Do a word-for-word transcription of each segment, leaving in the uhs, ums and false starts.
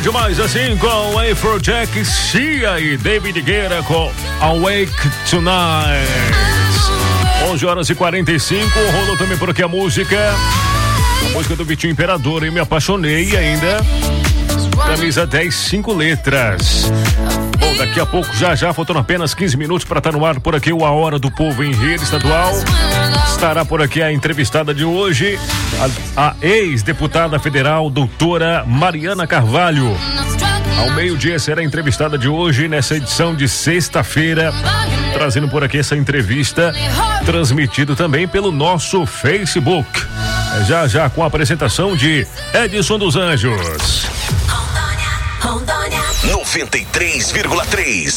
demais assim com Afrojack, Sia e David Guetta com Awake Tonight. onze horas e quarenta e cinco. Rolou também por aqui a música. A música do Vitinho Imperador. Eu me apaixonei ainda. Camisa dez, cinco letras. Bom, daqui a pouco, já já, faltando apenas quinze minutos para estar no ar por aqui o A Hora do Povo em rede estadual. Estará por aqui a entrevistada de hoje, a, a ex-deputada federal, doutora Mariana Carvalho. Ao meio-dia será a entrevistada de hoje, nessa edição de sexta-feira, trazendo por aqui essa entrevista, transmitido também pelo nosso Facebook. Já já com a apresentação de Edson dos Anjos. noventa e três vírgula três.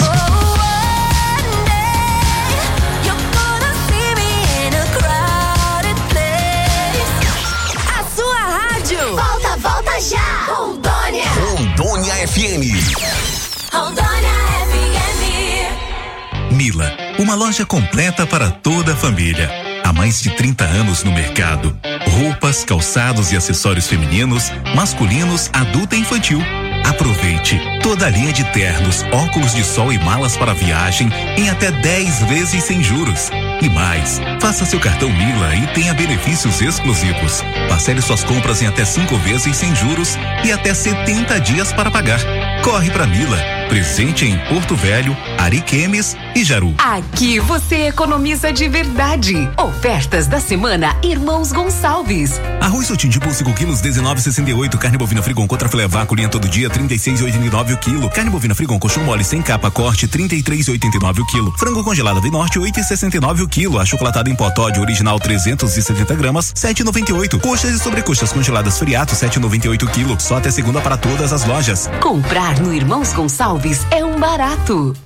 A sua rádio. Volta, volta já. Rondônia. Rondônia F M. Rondônia F M. Mila, uma loja completa para toda a família. Há mais de trinta anos no mercado. Roupas, calçados e acessórios femininos, masculinos, adulto e infantil. Aproveite toda a linha de ternos, óculos de sol e malas para viagem em até dez vezes sem juros. E mais, faça seu cartão Mila e tenha benefícios exclusivos. Parcele suas compras em até cinco vezes sem juros e até setenta dias para pagar. Corre pra Mila, presente em Porto Velho, Ariquemes e Jaru. Aqui você economiza de verdade. Ofertas da semana Irmãos Gonçalves. Arroz Sotim de cinco quilos, dezenove e sessenta e oito. Carne bovina Frigon contra filé vácuo, linha todo dia, trinta e seis e oitenta e nove o quilo. Carne bovina Frigon colchão mole sem capa corte, trinta e três e oitenta e nove o quilo. Frango congelado Vinorte, oito e sessenta e nove o quilo. Achocolatado em pó Toddy original trezentos e setenta gramas, sete e noventa e oito. Coxas e sobrecoxas congeladas Friato, sete e noventa e oito o quilo. Só até segunda para todas as lojas. Comprar no Irmãos Gonçalves é um barato.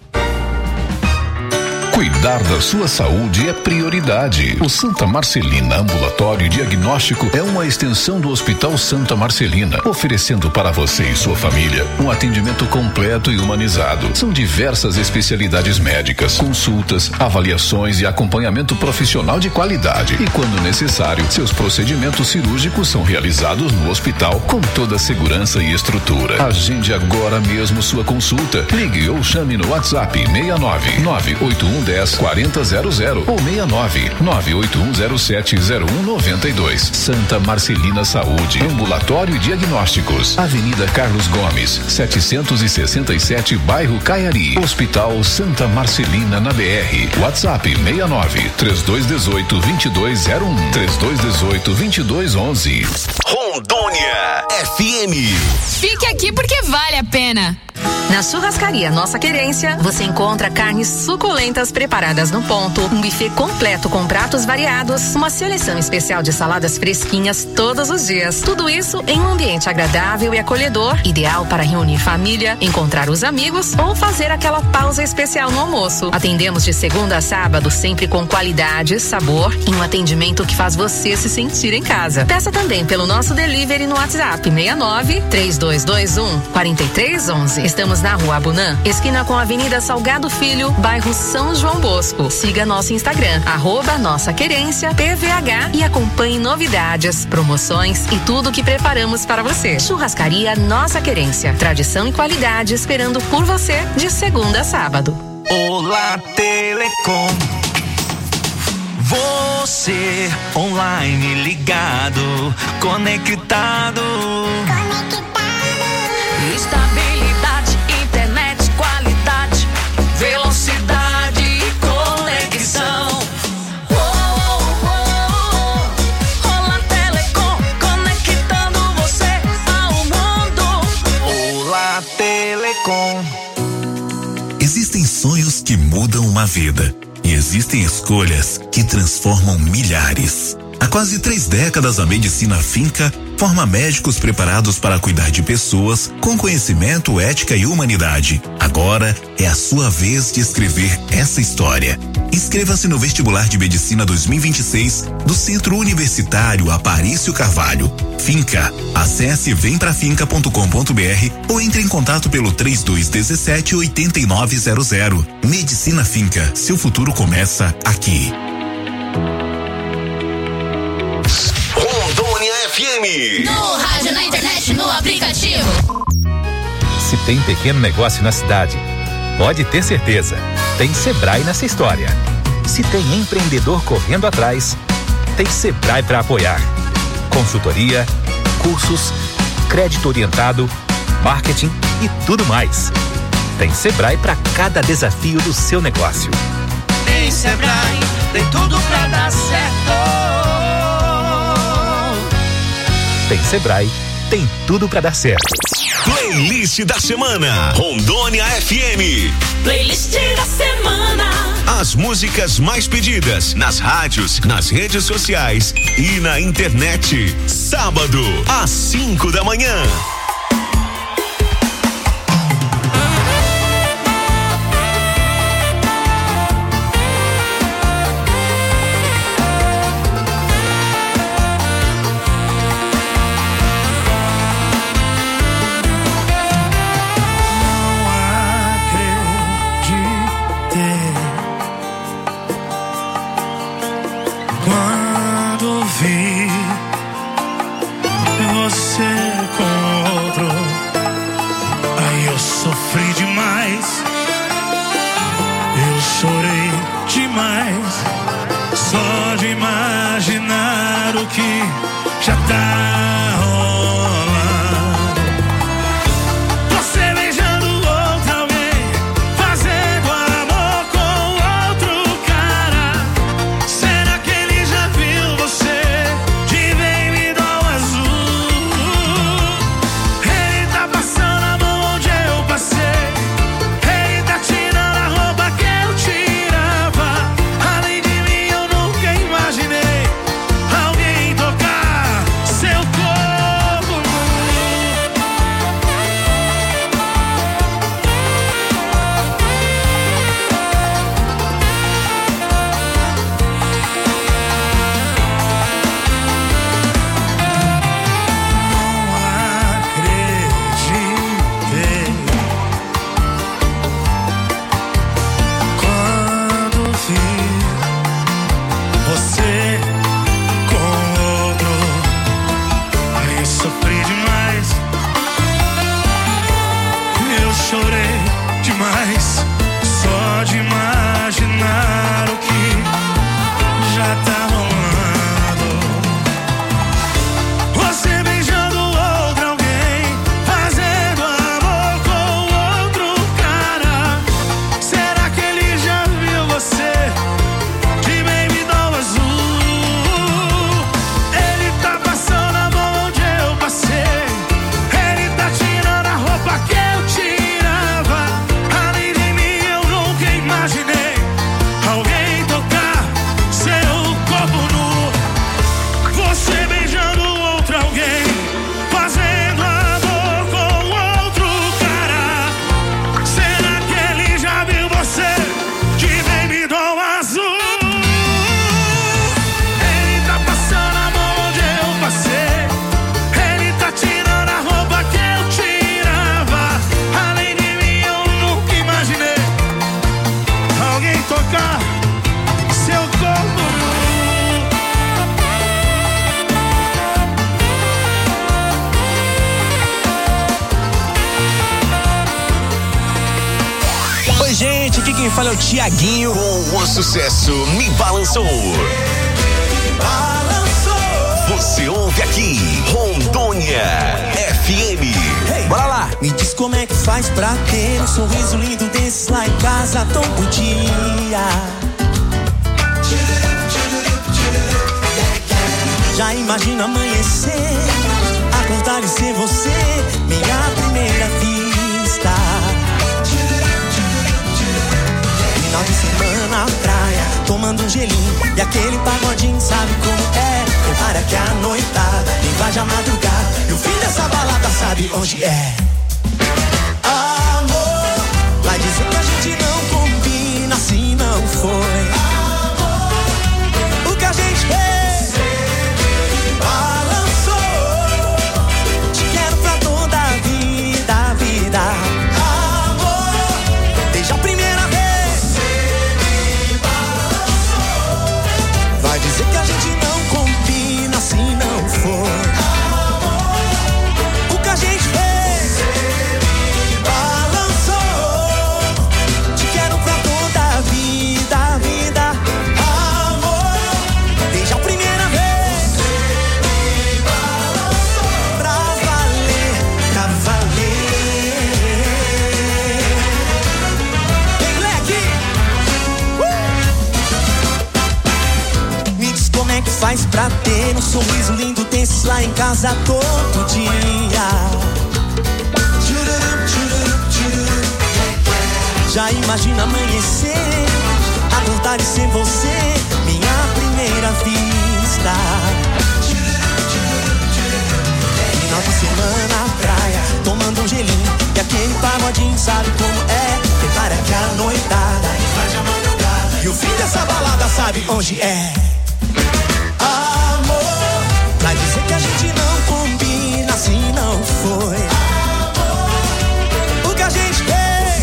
Cuidar da sua saúde é prioridade. O Santa Marcelina Ambulatório Diagnóstico é uma extensão do Hospital Santa Marcelina, oferecendo para você e sua família um atendimento completo e humanizado. São diversas especialidades médicas, consultas, avaliações e acompanhamento profissional de qualidade. E quando necessário, seus procedimentos cirúrgicos são realizados no hospital com toda a segurança e estrutura. Agende agora mesmo sua consulta. Ligue ou chame no WhatsApp seis nove nove oito um dez quarenta zero zero ou seis nove nove oito um zero sete zero um nove dois. Santa Marcelina Saúde, Ambulatório e Diagnósticos, Avenida Carlos Gomes, setecentos e sessenta e sete, bairro Caiari. Hospital Santa Marcelina na B R. WhatsApp seis nove três dois um oito vinte e dois zero um três dois um oito vinte e dois onze. Rondônia F M. Fique aqui porque vale a pena. Na Churrascaria Nossa Querência, você encontra carnes suculentas preparadas no ponto, um buffet completo com pratos variados, uma seleção especial de saladas fresquinhas todos os dias. Tudo isso em um ambiente agradável e acolhedor, ideal para reunir família, encontrar os amigos ou fazer aquela pausa especial no almoço. Atendemos de segunda a sábado, sempre com qualidade, sabor e um atendimento que faz você se sentir em casa. Peça também pelo nosso delivery no WhatsApp seis nove três dois dois um quatro três um um. Estamos na Rua Abunã, esquina com a Avenida Salgado Filho, bairro São João Bosco. Siga nosso Instagram, arroba Nossa Querência, P V H, e acompanhe novidades, promoções e tudo que preparamos para você. Churrascaria Nossa Querência, tradição e qualidade esperando por você de segunda a sábado. Olá Telecom, você online ligado, conectado, Conectado. Estabilidade, internet, qualidade, velocidade e conexão. Oh, oh, oh. Olá Telecom, conectando você ao mundo. Olá Telecom. Existem sonhos que mudam uma vida e existem escolhas que transformam milhares. Há quase três décadas, a Medicina Finca forma médicos preparados para cuidar de pessoas com conhecimento, ética e humanidade. Agora é a sua vez de escrever essa história. Inscreva-se no vestibular de Medicina dois mil e vinte e seis do Centro Universitário Aparício Carvalho. Finca. Acesse vem pra finca ponto com ponto br ou entre em contato pelo três dois um sete oito nove zero zero. Medicina Finca. Seu futuro começa aqui. Rondônia F M. No rádio, na internet, no aplicativo. Se tem pequeno negócio na cidade, pode ter certeza, tem Sebrae nessa história. Se tem empreendedor correndo atrás, tem Sebrae para apoiar. Consultoria, cursos, crédito orientado, marketing e tudo mais. Tem Sebrae para cada desafio do seu negócio. Tem Sebrae, tem tudo pra dar certo. Tem Sebrae, tem tudo pra dar certo. Playlist da semana, Rondônia F M. Playlist da semana. As músicas mais pedidas nas rádios, nas redes sociais e na internet. Sábado, às cinco da manhã. Fala o Tiaguinho com o sucesso Me Balançou. Balançou. Você ouve aqui Rondônia F M. Hey, bora lá. Me diz como é que faz pra ter um sorriso lindo desses lá em casa todo dia. Já imagina amanhecer, acordar e ser você, minha primeira vista. Final de semana na praia, tomando um gelinho e aquele pagodinho, sabe como é? Prepara que a noitada invade a madrugada e o fim dessa balada sabe onde é. Amor, vai dizer que a gente não combina, assim não foi. Amor, o que a gente fez balançou. Te quero pra toda a vida, a vida. Amor, desde a primeira vez. Vai dizer que a gente não combina, assim não foi. Amor, o que a gente fez pra ter um sorriso lindo desses lá em casa todo dia. Já imagina amanhecer, acordar e ser você, minha primeira vista. Final de semana, praia, tomando um gelinho e aquele pagodinho, sabe como é? Prepara que a noitada faz a madrugada e o fim dessa balada sabe onde é. Amor, vai dizer que a gente não combina, assim não foi. Amor, o que a gente fez.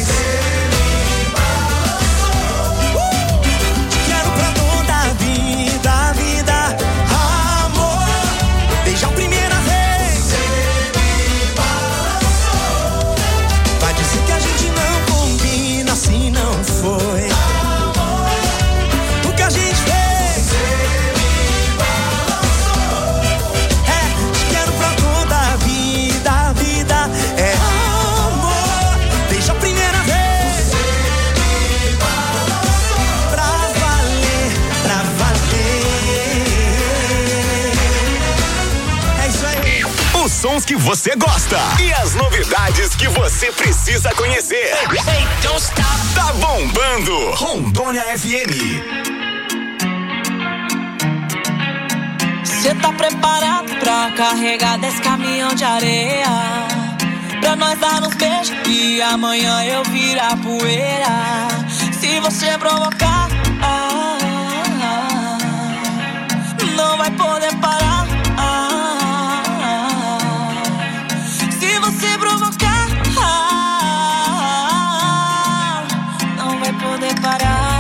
Sons que você gosta e as novidades que você precisa conhecer. Hey, don't stop. Tá bombando Rondônia F M. Cê tá preparado pra carregar desse caminhão de areia? Pra nós dar uns beijos e amanhã eu virar poeira. Se você provocar, ah, ah, não vai poder parar. Se provocar, ah, não vai poder parar.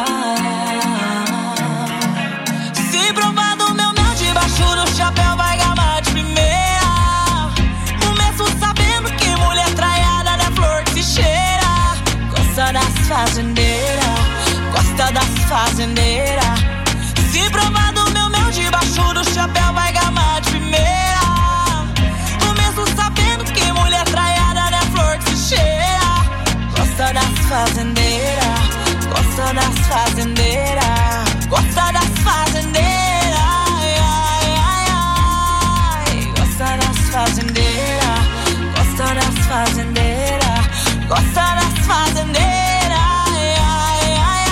Se provar do meu mel debaixo do chapéu, vai gamar de primeira. Começo sabendo que mulher traiada não é flor que se cheira. Gosta das fazendeiras, gosta das fazendeiras. Se provar do meu mel debaixo do chapéu, vai gamar de primeira. Mulher traiada não é flor que se cheira. Gosta das fazendeiras, gosta das fazendeiras, gosta das fazendeiras, ai, ai, ai, ai. Gosta das fazendeiras, gosta das fazendeiras, gosta das fazendeiras, ai, ai, ai,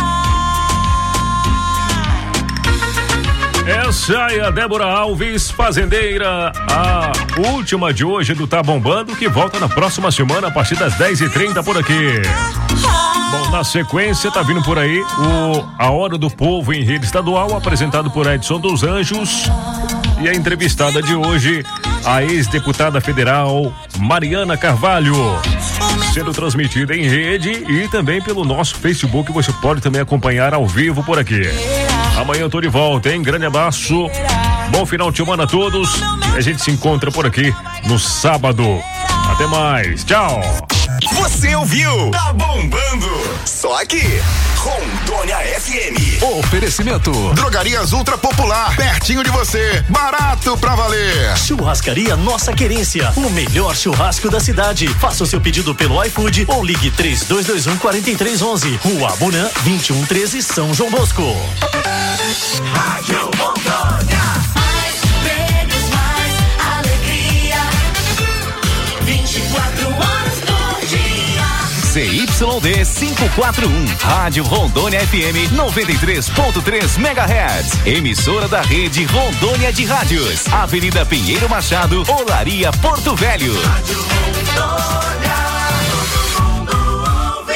ai. Essa é a Débora Alves, fazendeira, a última de hoje do Tá Bombando, que volta na próxima semana a partir das dez e trinta por aqui. Bom, na sequência tá vindo por aí o A Hora do Povo em rede estadual, apresentado por Edson dos Anjos, e a entrevistada de hoje, a ex-deputada federal Mariana Carvalho, sendo transmitida em rede e também pelo nosso Facebook. Você pode também acompanhar ao vivo por aqui. Amanhã eu tô de volta, hein? Grande abraço, bom final de semana a todos. A gente se encontra por aqui no sábado. Até mais, tchau. Você ouviu? Tá bombando. Só aqui, Rondônia F M. Oferecimento: Drogarias Ultra Popular, pertinho de você, barato pra valer. Churrascaria Nossa Querência, o melhor churrasco da cidade. Faça o seu pedido pelo iFood ou ligue três dois dois um, quatro três um um. Rua Abunã, vinte e um treze, São João Bosco. Rádio Rondônia. Mais prêmios, mais alegria. vinte e quatro horas do dia. C Y D quinhentos e quarenta e um, Rádio Rondônia F M noventa e três ponto três megahertz. Emissora da rede Rondônia de Rádios. Avenida Pinheiro Machado, Olaria, Porto Velho. Rádio Rondônia, todo mundo ouve.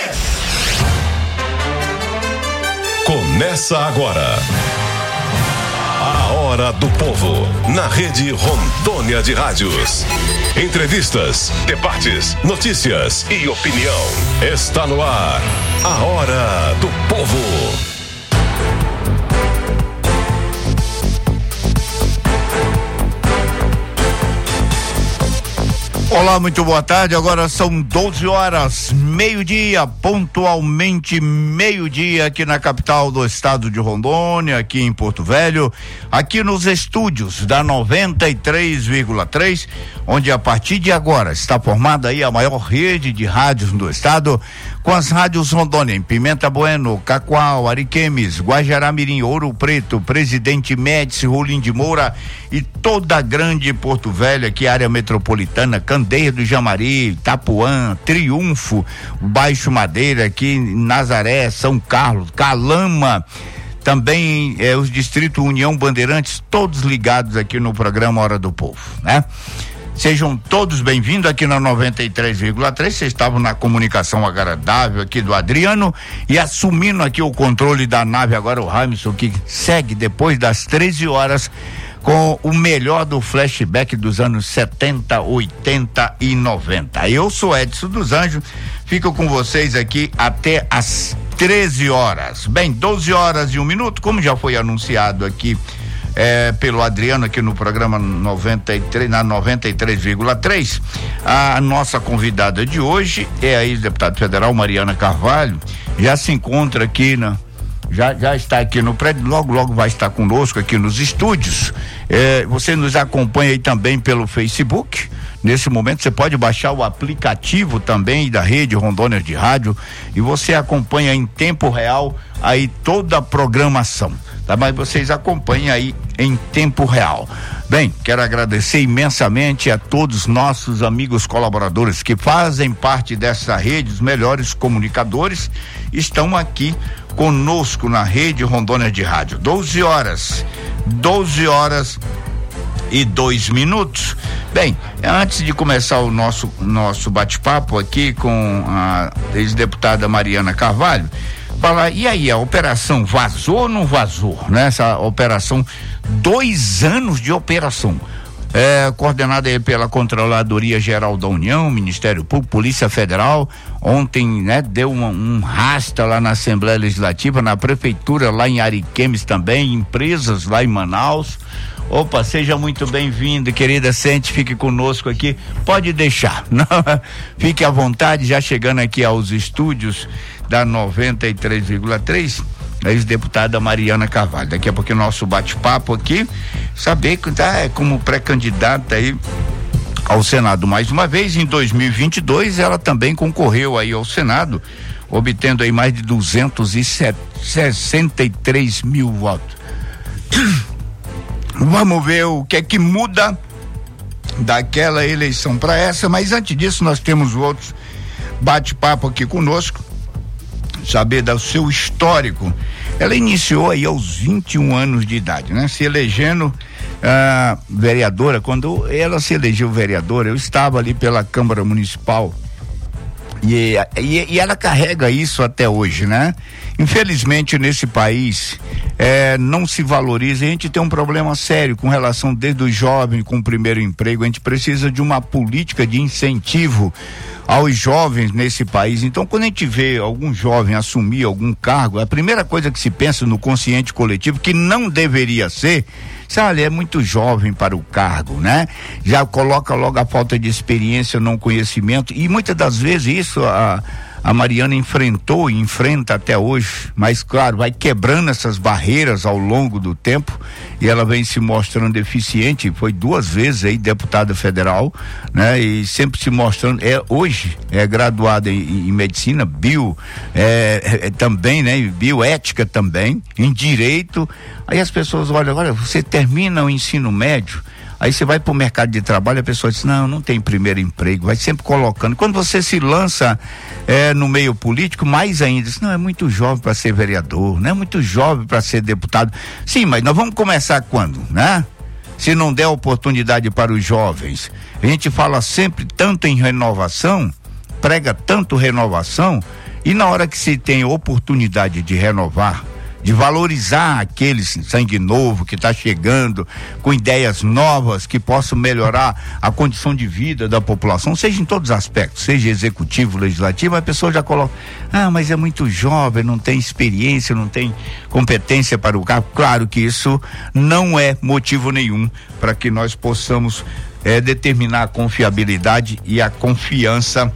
Começa agora A Hora do Povo, na rede Rondônia de Rádios. Entrevistas, debates, notícias e opinião. Está no ar A Hora do Povo. Olá, muito boa tarde. Agora são doze horas, meio-dia, pontualmente meio-dia aqui na capital do estado de Rondônia, aqui em Porto Velho, aqui nos estúdios da noventa e três vírgula três, onde a partir de agora está formada aí a maior rede de rádios do estado, com as rádios Rondônia em Pimenta Bueno, Cacoal, Ariquemes, Guajará-Mirim, Ouro Preto, Presidente Médici, Rolim de Moura e toda a grande Porto Velho, aqui área metropolitana, Candeia do Jamari, Itapuã, Triunfo, Baixo Madeira, aqui Nazaré, São Carlos, Calama, também eh, os distritos União Bandeirantes, todos ligados aqui no programa Hora do Povo, né? Sejam todos bem-vindos aqui na noventa e três vírgula três. Vocês estavam na comunicação agradável aqui do Adriano e assumindo aqui o controle da nave agora o Raimson, que segue depois das treze horas com o melhor do flashback dos anos setenta, oitenta e noventa. Eu sou Edson dos Anjos, fico com vocês aqui até as treze horas. Bem, doze horas e um minuto, como já foi anunciado aqui É, pelo Adriano aqui no programa noventa e três, na noventa e três vírgula três, a nossa convidada de hoje é a ex-deputada federal Mariana Carvalho, já se encontra aqui na já, já está aqui no prédio, logo logo vai estar conosco aqui nos estúdios. É, você nos acompanha aí também pelo Facebook. Nesse momento você pode baixar o aplicativo também da Rede Rondônia de Rádio e você acompanha em tempo real aí toda a programação, tá? Mas vocês acompanham aí em tempo real. Bem, quero agradecer imensamente a todos nossos amigos colaboradores que fazem parte dessa rede, os melhores comunicadores estão aqui conosco na Rede Rondônia de Rádio. doze horas, doze horas e dois minutos. Bem, antes de começar o nosso nosso bate-papo aqui com a ex-deputada Mariana Carvalho, falar, e aí, a operação vazou ou não vazou, né? Essa operação, dois anos de operação, é, coordenada aí pela Controladoria Geral da União, Ministério Público, Polícia Federal. Ontem, né, deu uma, um rasta lá na Assembleia Legislativa, na Prefeitura lá em Ariquemes também, empresas lá em Manaus. Opa, seja muito bem-vindo, querida, sente, fique conosco aqui, pode deixar, não, fique à vontade, já chegando aqui aos estúdios da noventa e três vírgula três, a ex-deputada Mariana Carvalho. Daqui a pouco nosso bate-papo aqui, saber que tá como pré-candidata aí ao Senado mais uma vez. Em dois mil e vinte e dois ela também concorreu aí ao Senado, obtendo aí mais de duzentos e sessenta e três mil votos. Vamos ver o que é que muda daquela eleição para essa, mas antes disso nós temos outros bate-papo aqui conosco, saber do seu histórico. Ela iniciou aí aos vinte e um anos de idade, né? Se elegendo ah, vereadora. Quando ela se elegeu vereadora, eu estava ali pela Câmara Municipal e, e, e ela carrega isso até hoje, né? Infelizmente nesse país é, não se valoriza, a gente tem um problema sério com relação desde o jovem com o primeiro emprego. A gente precisa de uma política de incentivo aos jovens nesse país. Então, quando a gente vê algum jovem assumir algum cargo, a primeira coisa que se pensa no consciente coletivo, que não deveria ser, sabe, é muito jovem para o cargo, né? Já coloca logo a falta de experiência, não conhecimento, e muitas das vezes isso a A Mariana enfrentou e enfrenta até hoje, mas claro, vai quebrando essas barreiras ao longo do tempo e ela vem se mostrando eficiente. Foi duas vezes aí deputada federal, né? E sempre se mostrando, é, hoje é graduada em, em medicina, bio, é, é, também, né? Bioética também, em direito. Aí as pessoas olham, olha, você termina o ensino médio, aí você vai para o mercado de trabalho, a pessoa diz, não, não tem primeiro emprego, vai sempre colocando. Quando você se lança é, no meio político, mais ainda, diz, não, é muito jovem para ser vereador, não é muito jovem para ser deputado. Sim, mas nós vamos começar quando, né? Se não der oportunidade para os jovens. A gente fala sempre tanto em renovação, prega tanto renovação, e na hora que se tem oportunidade de renovar, de valorizar aquele sangue novo que está chegando com ideias novas que possam melhorar a condição de vida da população, seja em todos os aspectos, seja executivo, legislativo, a pessoa já coloca, ah, mas é muito jovem, não tem experiência, não tem competência para o cargo. Claro que isso não é motivo nenhum para que nós possamos é, determinar a confiabilidade e a confiança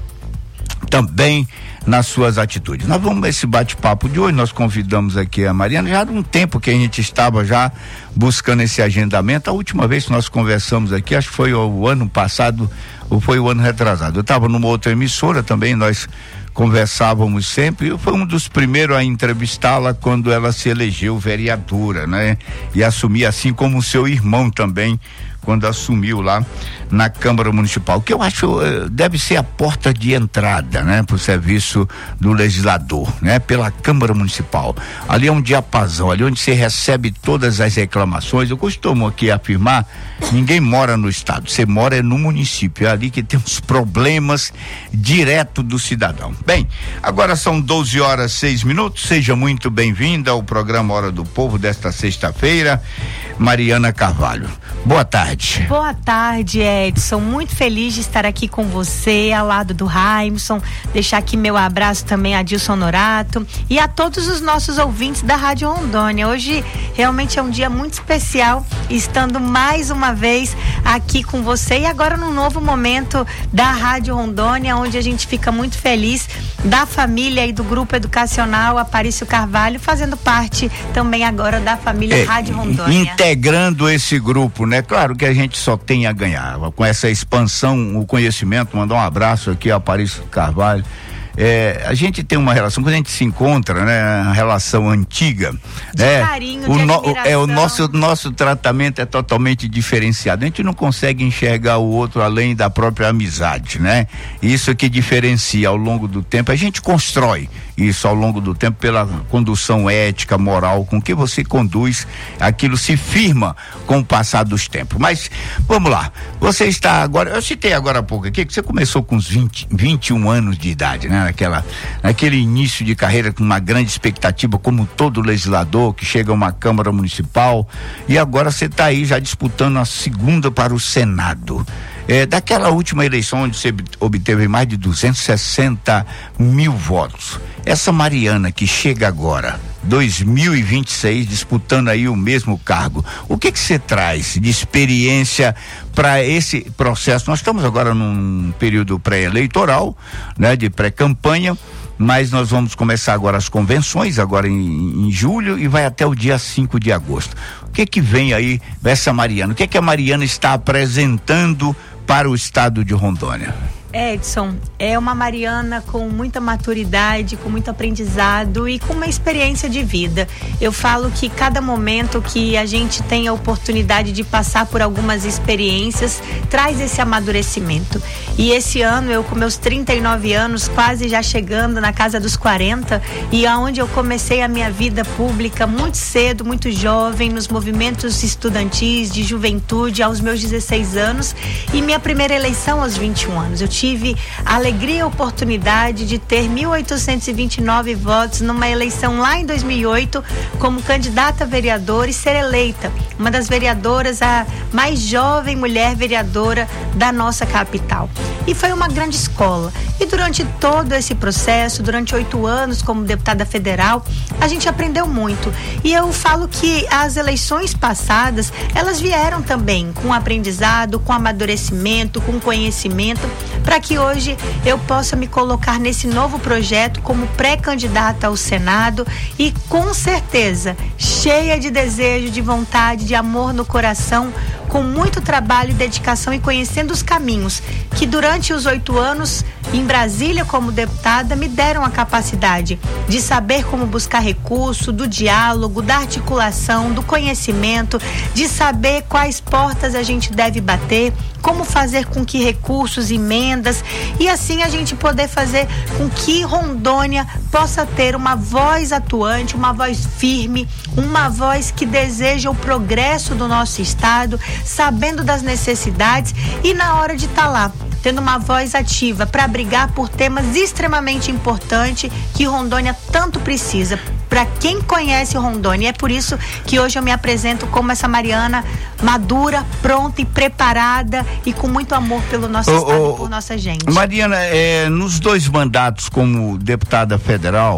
também nas suas atitudes. Nós vamos esse bate-papo de hoje, nós convidamos aqui a Mariana, já há um tempo que a gente estava já buscando esse agendamento. A última vez que nós conversamos aqui, acho que foi o ano passado, ou foi o ano retrasado. Eu estava numa outra emissora também, nós conversávamos sempre. Eu fui um dos primeiros a entrevistá-la quando ela se elegeu vereadora, né? E assumir, assim como o seu irmão também, quando assumiu lá na Câmara Municipal, que eu acho eh, deve ser a porta de entrada, né, para o serviço do legislador, né, pela Câmara Municipal. Ali é um diapasão, ali onde você recebe todas as reclamações. Eu costumo aqui afirmar, ninguém mora no estado, você mora no município, é ali que tem os problemas direto do cidadão. Bem, agora são doze horas seis minutos, seja muito bem-vinda ao programa Hora do Povo desta sexta-feira, Mariana Carvalho. Boa tarde. Boa tarde, Edson. Muito feliz de estar aqui com você, ao lado do Raimson. Deixar aqui meu abraço também a Dilson Norato e a todos os nossos ouvintes da Rádio Rondônia. Hoje realmente é um dia muito especial, estando mais uma vez aqui com você e agora num novo momento da Rádio Rondônia, onde a gente fica muito feliz da família e do grupo educacional Aparício Carvalho, fazendo parte também agora da família é, Rádio Rondônia. Integrando esse grupo, né? Claro que a gente só tem a ganhar com essa expansão, o conhecimento. Mandar um abraço aqui ao Aparício Carvalho. É, a gente tem uma relação, quando a gente se encontra, né, uma relação antiga, de né, carinho, o de no, admiração. é o nosso nosso tratamento é totalmente diferenciado. A gente não consegue enxergar o outro além da própria amizade, né? Isso que diferencia ao longo do tempo. A gente constrói isso ao longo do tempo pela condução ética, moral, com que você conduz, aquilo se firma com o passar dos tempos. Mas vamos lá. Você está agora, eu citei agora há pouco aqui que você começou com uns vinte, vinte e um anos de idade, né? Naquela, naquele início de carreira com uma grande expectativa, como todo legislador que chega a uma Câmara Municipal, e agora você está aí já disputando a segunda para o Senado. É, daquela última eleição onde você obteve mais de duzentos e sessenta mil votos, essa Mariana que chega agora, dois mil e vinte e seis, disputando aí o mesmo cargo, o que que você traz de experiência para esse processo? Nós estamos agora num período pré-eleitoral, né, de pré-campanha, mas nós vamos começar agora as convenções, agora em, em julho, e vai até o dia cinco de agosto. O que que vem aí dessa Mariana? O que que a Mariana está apresentando para o estado de Rondônia? Edson, é uma Mariana com muita maturidade, com muito aprendizado e com uma experiência de vida. Eu falo que cada momento que a gente tem a oportunidade de passar por algumas experiências traz esse amadurecimento. E esse ano, eu com meus trinta e nove anos, quase já chegando na casa dos quarenta, e aonde eu comecei a minha vida pública muito cedo, muito jovem, nos movimentos estudantis de juventude aos meus dezesseis anos, e minha primeira eleição aos vinte e um anos. Eu tive a alegria e a oportunidade de ter mil oitocentos e vinte e nove votos numa eleição lá em dois mil e oito como candidata a vereadora e ser eleita uma das vereadoras, a mais jovem mulher vereadora da nossa capital. E foi uma grande escola. E durante todo esse processo, durante oito anos como deputada federal, a gente aprendeu muito. E eu falo que as eleições passadas, elas vieram também com aprendizado, com amadurecimento, com conhecimento, para que hoje eu possa me colocar nesse novo projeto como pré-candidata ao Senado e com certeza cheia de desejo, de vontade, de amor no coração, com muito trabalho e dedicação e conhecendo os caminhos que durante os oito anos em Brasília como deputada me deram a capacidade de saber como buscar recurso, do diálogo, da articulação, do conhecimento, de saber quais portas a gente deve bater, como fazer com que recursos, emendas e assim a gente poder fazer com que Rondônia possa ter uma voz atuante, uma voz firme, uma voz que deseja o progresso do nosso estado, sabendo das necessidades e na hora de estar lá, tendo uma voz ativa para brigar por temas extremamente importantes que Rondônia tanto precisa. Para quem conhece Rondônia, é por isso que hoje eu me apresento como essa Mariana madura, pronta e preparada e com muito amor pelo nosso oh, estado oh, e por nossa gente. Mariana, é, nos dois mandatos como deputada federal,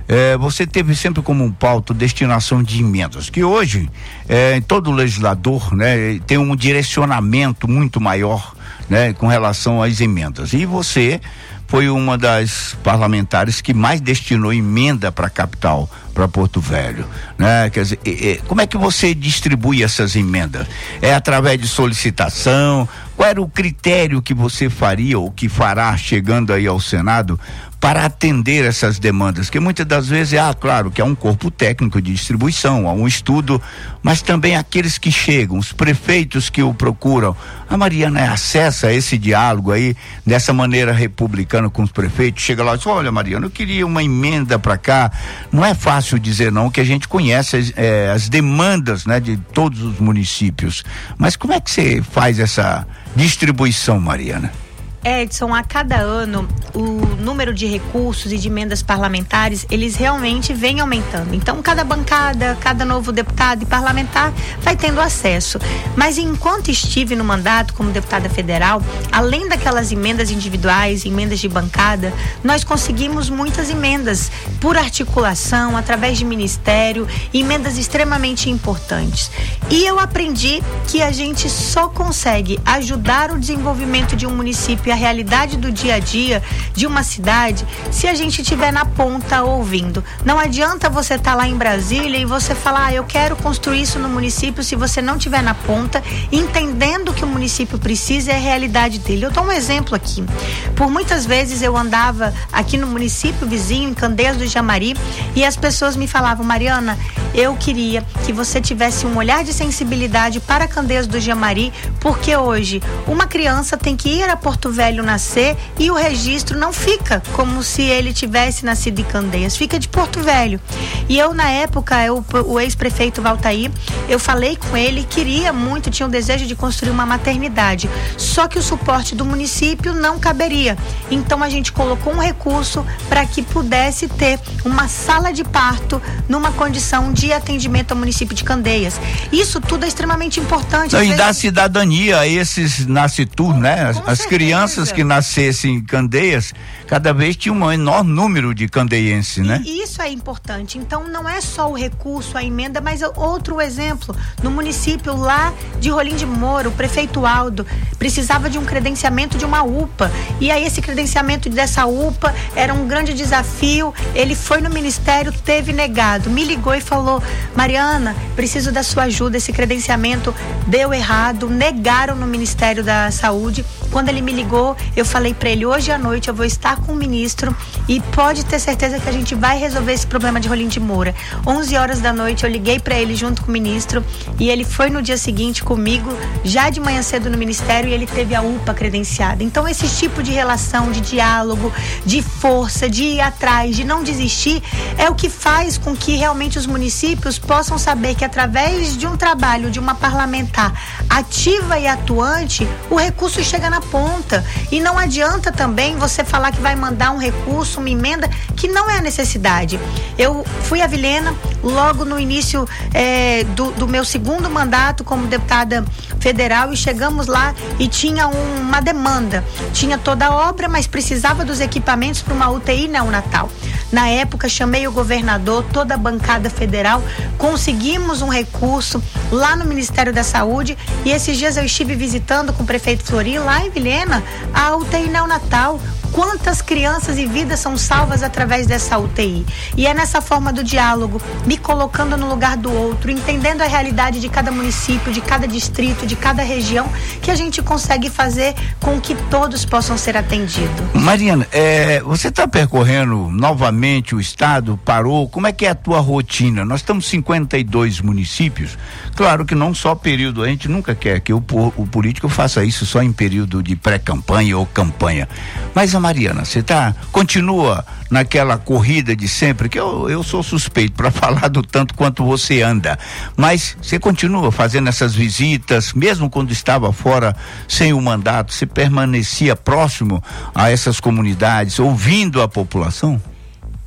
eh, você teve sempre como um pauta destinação de emendas, que hoje eh, todo legislador, né, tem um direcionamento muito maior, né, com relação às emendas. E você foi uma das parlamentares que mais destinou emenda para a capital, para Porto Velho, né? Quer dizer, é, é, como é que você distribui essas emendas? É através de solicitação? Qual era o critério que você faria ou que fará chegando aí ao Senado para atender essas demandas? Que muitas das vezes, ah, claro que há um corpo técnico de distribuição, há um estudo, mas também aqueles que chegam, os prefeitos que o procuram. A Mariana acessa esse diálogo aí, dessa maneira republicana com os prefeitos, chega lá e diz, olha, Mariana, eu queria uma emenda para cá. Não é fácil dizer não, que a gente conhece as, eh, as demandas, né, de todos os municípios. Mas como é que você faz essa distribuição, Mariana? Edson, a cada ano o número de recursos e de emendas parlamentares, eles realmente vêm aumentando. Então, cada bancada, cada novo deputado e parlamentar vai tendo acesso. Mas enquanto estive no mandato como deputada federal, além daquelas emendas individuais, emendas de bancada, nós conseguimos muitas emendas por articulação, através de ministério, emendas extremamente importantes. E eu aprendi que a gente só consegue ajudar o desenvolvimento de um município, a realidade do dia a dia de uma cidade, se a gente estiver na ponta ouvindo. Não adianta você estar tá lá em Brasília e você falar, ah, eu quero construir isso no município, se você não estiver na ponta, entendendo que o município precisa, é a realidade dele. Eu dou um exemplo aqui. Por muitas vezes eu andava aqui no município vizinho, em Candeias do Jamari, e as pessoas me falavam, Mariana, eu queria que você tivesse um olhar de sensibilidade para Candeias do Jamari, porque hoje uma criança tem que ir a Porto Velho nascer e o registro não fica como se ele tivesse nascido em Candeias, fica de Porto Velho. E eu, na época, eu, o ex-prefeito Valtair, eu falei com ele, queria muito, tinha o desejo de construir uma maternidade, só que o suporte do município não caberia. Então a gente colocou um recurso para que pudesse ter uma sala de parto numa condição de atendimento ao município de Candeias. Isso tudo é extremamente importante. Não, e vezes... dá cidadania a esses nascitur, né? As, as crianças que nascessem em Candeias, cada vez tinha um menor número de candeienses, né? E isso é importante. Então não é só o recurso, a emenda, mas outro exemplo, no município lá de Rolim de Moura, o prefeito Aldo precisava de um credenciamento de uma U P A, e aí esse credenciamento dessa U P A era um grande desafio. Ele foi no ministério, teve negado, me ligou e falou, Mariana, preciso da sua ajuda, esse credenciamento deu errado, negaram no Ministério da Saúde. Quando ele me ligou, eu falei para ele, hoje à noite eu vou estar com o ministro e pode ter certeza que a gente vai resolver esse problema de Rolim de Moura. onze horas da noite eu liguei para ele junto com o ministro e ele foi no dia seguinte comigo, já de manhã cedo no ministério, e ele teve a U P A credenciada. Então esse tipo de relação, de diálogo, de força, de ir atrás, de não desistir, é o que faz com que realmente os municípios possam saber que através de um trabalho de uma parlamentar ativa e atuante, o recurso chega na ponta. E não adianta também você falar que vai mandar um recurso, uma emenda, que não é a necessidade. Eu fui a Vilhena logo no início eh, do, do meu segundo mandato como deputada federal, e chegamos lá e tinha um, uma demanda. Tinha toda a obra, mas precisava dos equipamentos para uma U T I neonatal. Na época, chamei o governador, toda a bancada federal, conseguimos um recurso lá no Ministério da Saúde, e esses dias eu estive visitando com o prefeito Flori, lá em Vilhena, a U T I neonatal. Quantas crianças e vidas são salvas através dessa U T I? E é nessa forma do diálogo, me colocando no lugar do outro, entendendo a realidade de cada município, de cada distrito, de cada região, que a gente consegue fazer com que todos possam ser atendidos. Mariana, é, você está percorrendo novamente o estado, parou, como é que é a tua rotina? Nós estamos cinquenta e dois municípios, claro que não só período, a gente nunca quer que o, o político faça isso só em período de pré-campanha ou campanha, mas a Mariana, você tá, continua naquela corrida de sempre, que eu, eu sou suspeito para falar do tanto quanto você anda, mas você continua fazendo essas visitas, mesmo quando estava fora sem o mandato, você permanecia próximo a essas comunidades, ouvindo a população?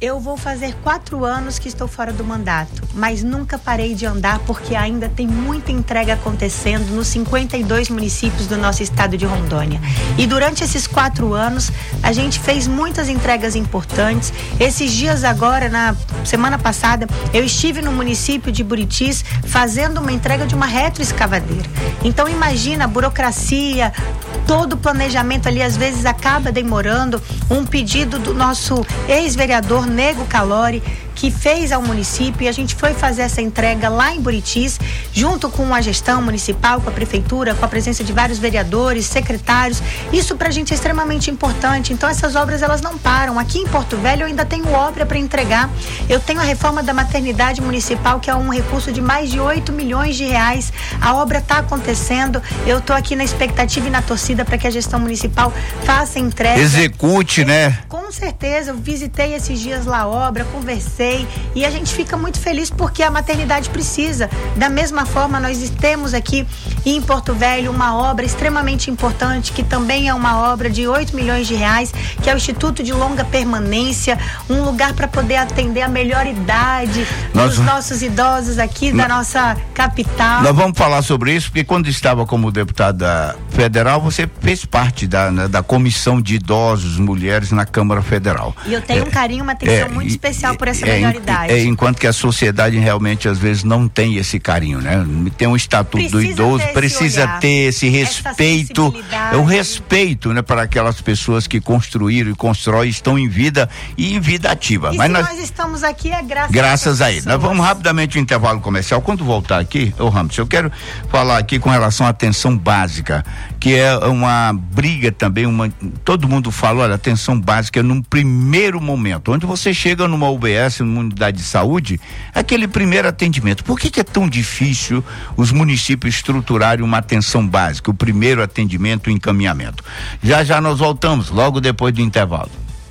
Eu vou fazer quatro anos que estou fora do mandato, mas nunca parei de andar porque ainda tem muita entrega acontecendo nos cinquenta e dois municípios do nosso estado de Rondônia. E durante esses quatro anos, a gente fez muitas entregas importantes. Esses dias agora, na semana passada, eu estive no município de Buritis fazendo uma entrega de uma retroescavadeira. Então imagina a burocracia, todo o planejamento ali às vezes acaba demorando. Um pedido do nosso ex-vereador Nego Calori, que fez ao município, e a gente foi fazer essa entrega lá em Buritis, junto com a gestão municipal, com a prefeitura, com a presença de vários vereadores, secretários. Isso pra gente é extremamente importante. Então essas obras, elas não param. Aqui em Porto Velho eu ainda tenho obra para entregar. Eu tenho a reforma da maternidade municipal, que é um recurso de mais de oito milhões de reais. A obra está acontecendo. Eu tô aqui na expectativa e na torcida para que a gestão municipal faça a entrega. Execute, né? Com certeza, eu visitei esses dias lá a obra, conversei, e a gente fica muito feliz porque a maternidade precisa. Da mesma forma, nós temos aqui em Porto Velho uma obra extremamente importante, que também é uma obra de oito milhões de reais, que é o Instituto de Longa Permanência, um lugar para poder atender a melhor idade Nós... dos nossos idosos aqui da nossa capital. Nós vamos falar sobre isso, porque quando estava como deputada federal, você fez parte da, né, da Comissão de Idosos, Mulheres na Câmara Federal. E eu tenho é, um carinho, uma atenção é, muito e, especial por essa é, melhor idade. É, enquanto que a sociedade realmente às vezes não tem esse carinho, né? Tem um estatuto precisa do idoso, ter precisa olhar, ter esse respeito, é o respeito, né, para aquelas pessoas que construíram e constroem, estão em vida e em vida ativa. E Mas se nós, nós estamos aqui é graças, graças a a ele. Nós vamos rapidamente ao intervalo comercial. Quando voltar aqui, ô Ramos, eu quero falar aqui com relação à atenção básica, que é uma briga também, uma, todo mundo fala, olha, atenção básica é num primeiro momento, onde você chega numa U B S, numa unidade de saúde, aquele primeiro atendimento. Por que que é tão difícil os municípios estruturarem uma atenção básica, o primeiro atendimento e encaminhamento? Já já nós voltamos, logo depois do intervalo.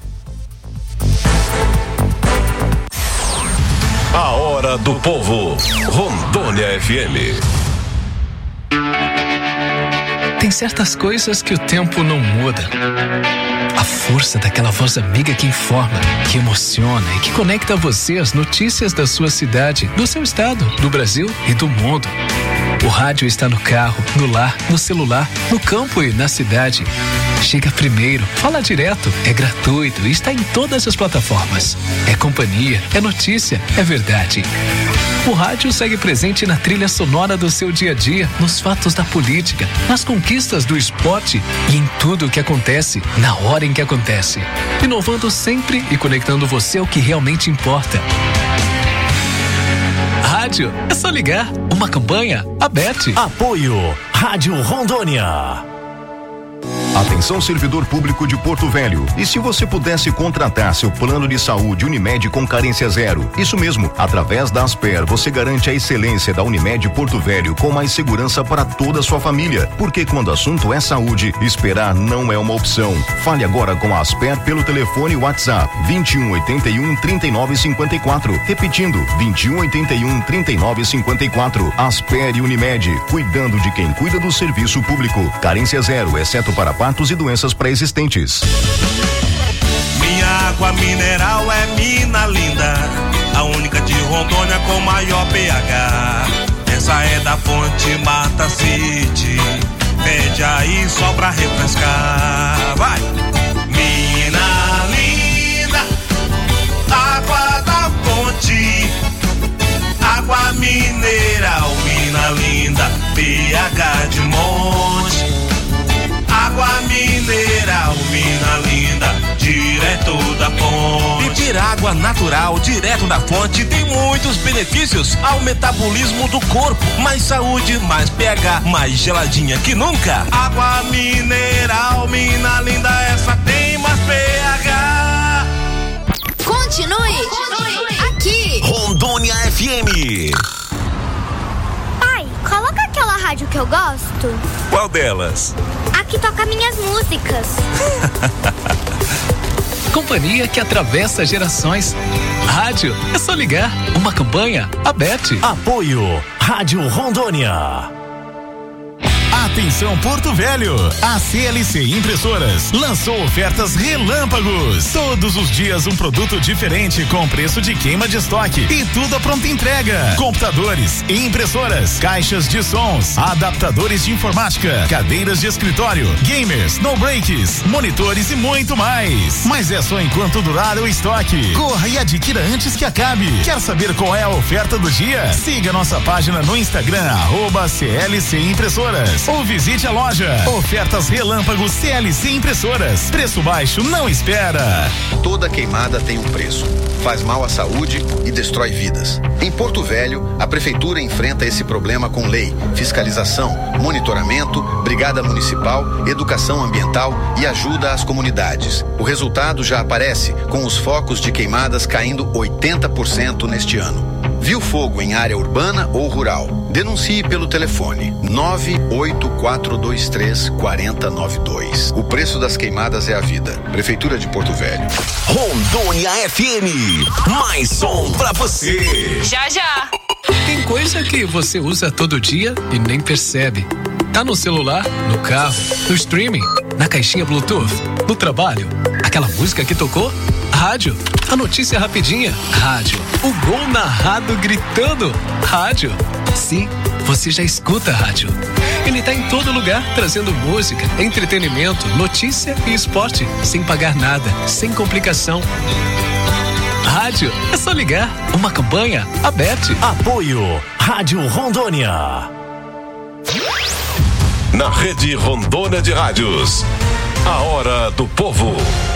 A Hora do Povo, Rondônia F M. Tem certas coisas que o tempo não muda. A força daquela voz amiga que informa, que emociona e que conecta você às notícias da sua cidade, do seu estado, do Brasil e do mundo. O rádio está no carro, no lar, no celular, no campo e na cidade. Chega primeiro, fala direto, é gratuito e está em todas as plataformas. É companhia, é notícia, é verdade. O rádio segue presente na trilha sonora do seu dia a dia, nos fatos da política, nas conquistas do esporte e em tudo o que acontece, na hora em que acontece. Inovando sempre e conectando você ao que realmente importa. Rádio, é só ligar. Uma campanha, a Bet. Apoio, Rádio Rondônia. Atenção, servidor público de Porto Velho. E se você pudesse contratar seu plano de saúde Unimed com carência zero? Isso mesmo, através da Asper, você garante a excelência da Unimed Porto Velho com mais segurança para toda a sua família. Porque quando o assunto é saúde, esperar não é uma opção. Fale agora com a Asper pelo telefone WhatsApp vinte e um, oitenta e um, trinta e nove, cinquenta e quatro. Repetindo, vinte e um, oitenta e um, trinta e nove, cinquenta e quatro. Asper e Unimed, cuidando de quem cuida do serviço público. Carência zero, exceto para partos e doenças pré-existentes. Minha água mineral é mina linda, a única de Rondônia com maior pH. Essa é da fonte Mata City, pede aí só pra refrescar. Vai! Mina linda, água da fonte, água mineral, mina linda, pH de monte. Água mineral, mina linda, direto da fonte. Beber água natural, direto da fonte, tem muitos benefícios ao metabolismo do corpo. Mais saúde, mais pH, mais geladinha que nunca. Água mineral, mina linda, essa tem mais pH. Continue, Continue. aqui. Rondônia F M. Pai, coloca aquela rádio que eu gosto. Qual delas? Aqui toca minhas músicas. Companhia que atravessa gerações. Rádio, é só ligar. Uma campanha, a Bet. Apoio, Rádio Rondônia. Atenção Porto Velho, a C L C Impressoras lançou ofertas relâmpagos. Todos os dias um produto diferente com preço de queima de estoque e tudo a pronta entrega. Computadores, impressoras, caixas de sons, adaptadores de informática, cadeiras de escritório, gamers, no breaks, monitores e muito mais. Mas é só enquanto durar o estoque. Corra e adquira antes que acabe. Quer saber qual é a oferta do dia? Siga nossa página no Instagram, arroba C L C Impressoras, ou visite a loja. Ofertas relâmpagos C L C Impressoras. Preço baixo não espera. Toda queimada tem um preço. Faz mal à saúde e destrói vidas. Em Porto Velho, a prefeitura enfrenta esse problema com lei, fiscalização, monitoramento, brigada municipal, educação ambiental e ajuda às comunidades. O resultado já aparece, com os focos de queimadas caindo oitenta por cento neste ano. Viu fogo em área urbana ou rural? Denuncie pelo telefone nove oito quatro dois três quatro zero nove dois. O preço das queimadas é a vida. Prefeitura de Porto Velho. Rondônia F M, mais som pra você. Já, já. Tem coisa que você usa todo dia e nem percebe. Tá no celular, no carro, no streaming, na caixinha Bluetooth, no trabalho. Aquela música que tocou? Rádio. A notícia rapidinha? Rádio. O gol narrado gritando? Rádio. Sim, você já escuta rádio. Ele tá em todo lugar, trazendo música, entretenimento, notícia e esporte, sem pagar nada, sem complicação. Rádio, é só ligar. Uma campanha aberta. Apoio Rádio Rondônia. Na Rede Rondônia de Rádios, a hora do povo.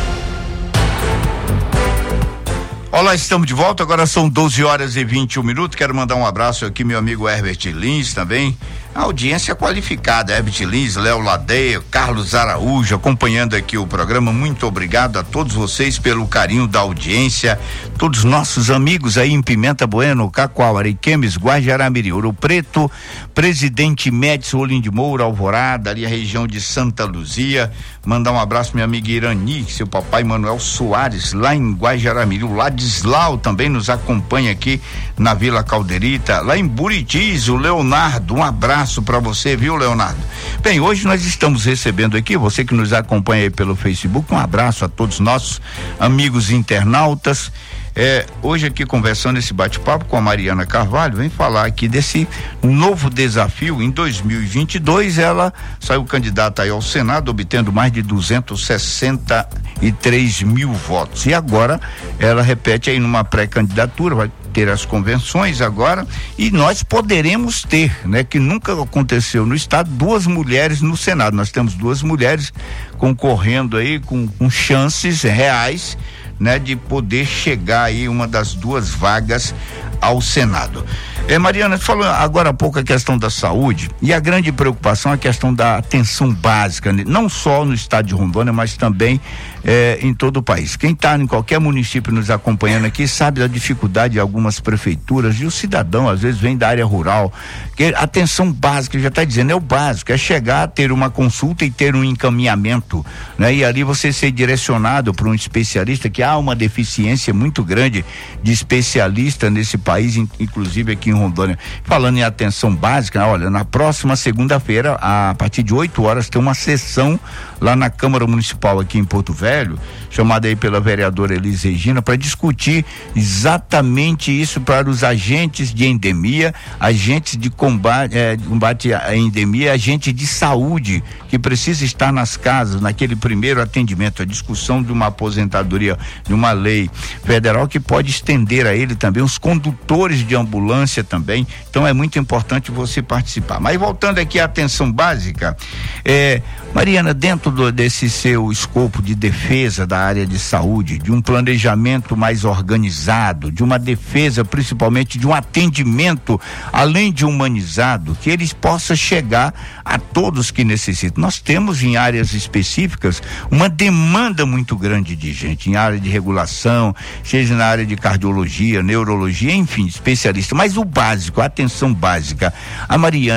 Olá, estamos de volta, agora são doze horas e vinte e um minutos. Quero mandar um abraço aqui, meu amigo Herbert Lins também. A audiência qualificada, Herbert Lins, Léo Ladeia, Carlos Araújo, acompanhando aqui o programa. Muito obrigado a todos vocês pelo carinho da audiência, todos nossos amigos aí em Pimenta Bueno, Cacoal, Ariquemes, Guajará-Mirim, Ouro Preto, Presidente Médici, Olim de Moura, Alvorada, ali a região de Santa Luzia. Mandar um abraço minha amiga Irani, seu papai Manuel Soares, lá em Guajará-Mirim. O Ladislau também nos acompanha aqui na Vila Calderita, lá em Buritis, o Leonardo, um abraço para você, viu, Leonardo? Bem, hoje nós estamos recebendo aqui, você que nos acompanha aí pelo Facebook, um abraço a todos nossos amigos internautas. É, hoje aqui conversando esse bate-papo com a Mariana Carvalho, vem falar aqui desse novo desafio. Em dois mil e vinte e dois ela saiu candidata aí ao Senado, obtendo mais de duzentos e sessenta e três mil votos, e agora ela repete aí numa pré-candidatura, vai ter as convenções agora, e nós poderemos ter, né, que nunca aconteceu no estado, duas mulheres no Senado. Nós temos duas mulheres concorrendo aí com, com chances reais, né, de poder chegar aí uma das duas vagas ao Senado. É, Mariana, falou agora há pouco a questão da saúde, e a grande preocupação é a questão da atenção básica, né? Não só no estado de Rondônia, mas também é, em todo o país. Quem está em qualquer município nos acompanhando aqui sabe da dificuldade de algumas prefeituras, e o cidadão às vezes vem da área rural, que a atenção básica, já está dizendo, é o básico, é chegar, ter uma consulta e ter um encaminhamento, né? E ali você ser direcionado para um especialista, que há uma deficiência muito grande de especialista nesse país, inclusive aqui em Rondônia. Falando em atenção básica, olha, na próxima segunda-feira, a partir de oito horas, tem uma sessão lá na Câmara Municipal aqui em Porto Velho, chamada aí pela vereadora Elis Regina, para discutir exatamente isso para os agentes de endemia, agentes de combate, é, de combate à endemia, agentes de saúde que precisa estar nas casas, naquele primeiro atendimento, a discussão de uma aposentadoria, de uma lei federal que pode estender a ele também os condutores de ambulância também. Então é muito importante você participar. Mas voltando aqui à atenção básica, é, Mariana, dentro do, desse seu escopo de defesa da área de saúde, de um planejamento mais organizado, de uma defesa principalmente de um atendimento além de humanizado, que eles possam chegar a todos que necessitam. Nós temos em áreas específicas uma demanda muito grande de gente, em área de regulação, seja na área de cardiologia, neurologia, enfim, especialista. Mas o básico, a atenção básica, a Mariana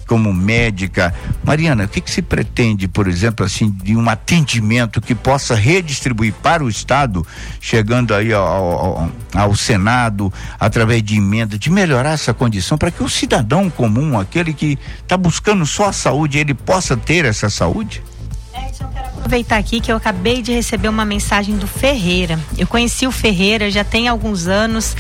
como médica. Mariana, o que que se pretende, por exemplo, assim, de um atendimento que possa redistribuir para o Estado, chegando aí ao, ao, ao Senado, através de emenda, de melhorar essa condição para que o cidadão comum, aquele que está buscando só a saúde, ele possa ter essa saúde? Aproveitar aqui que eu acabei de receber uma mensagem do Ferreira. Eu conheci o Ferreira já tem alguns anos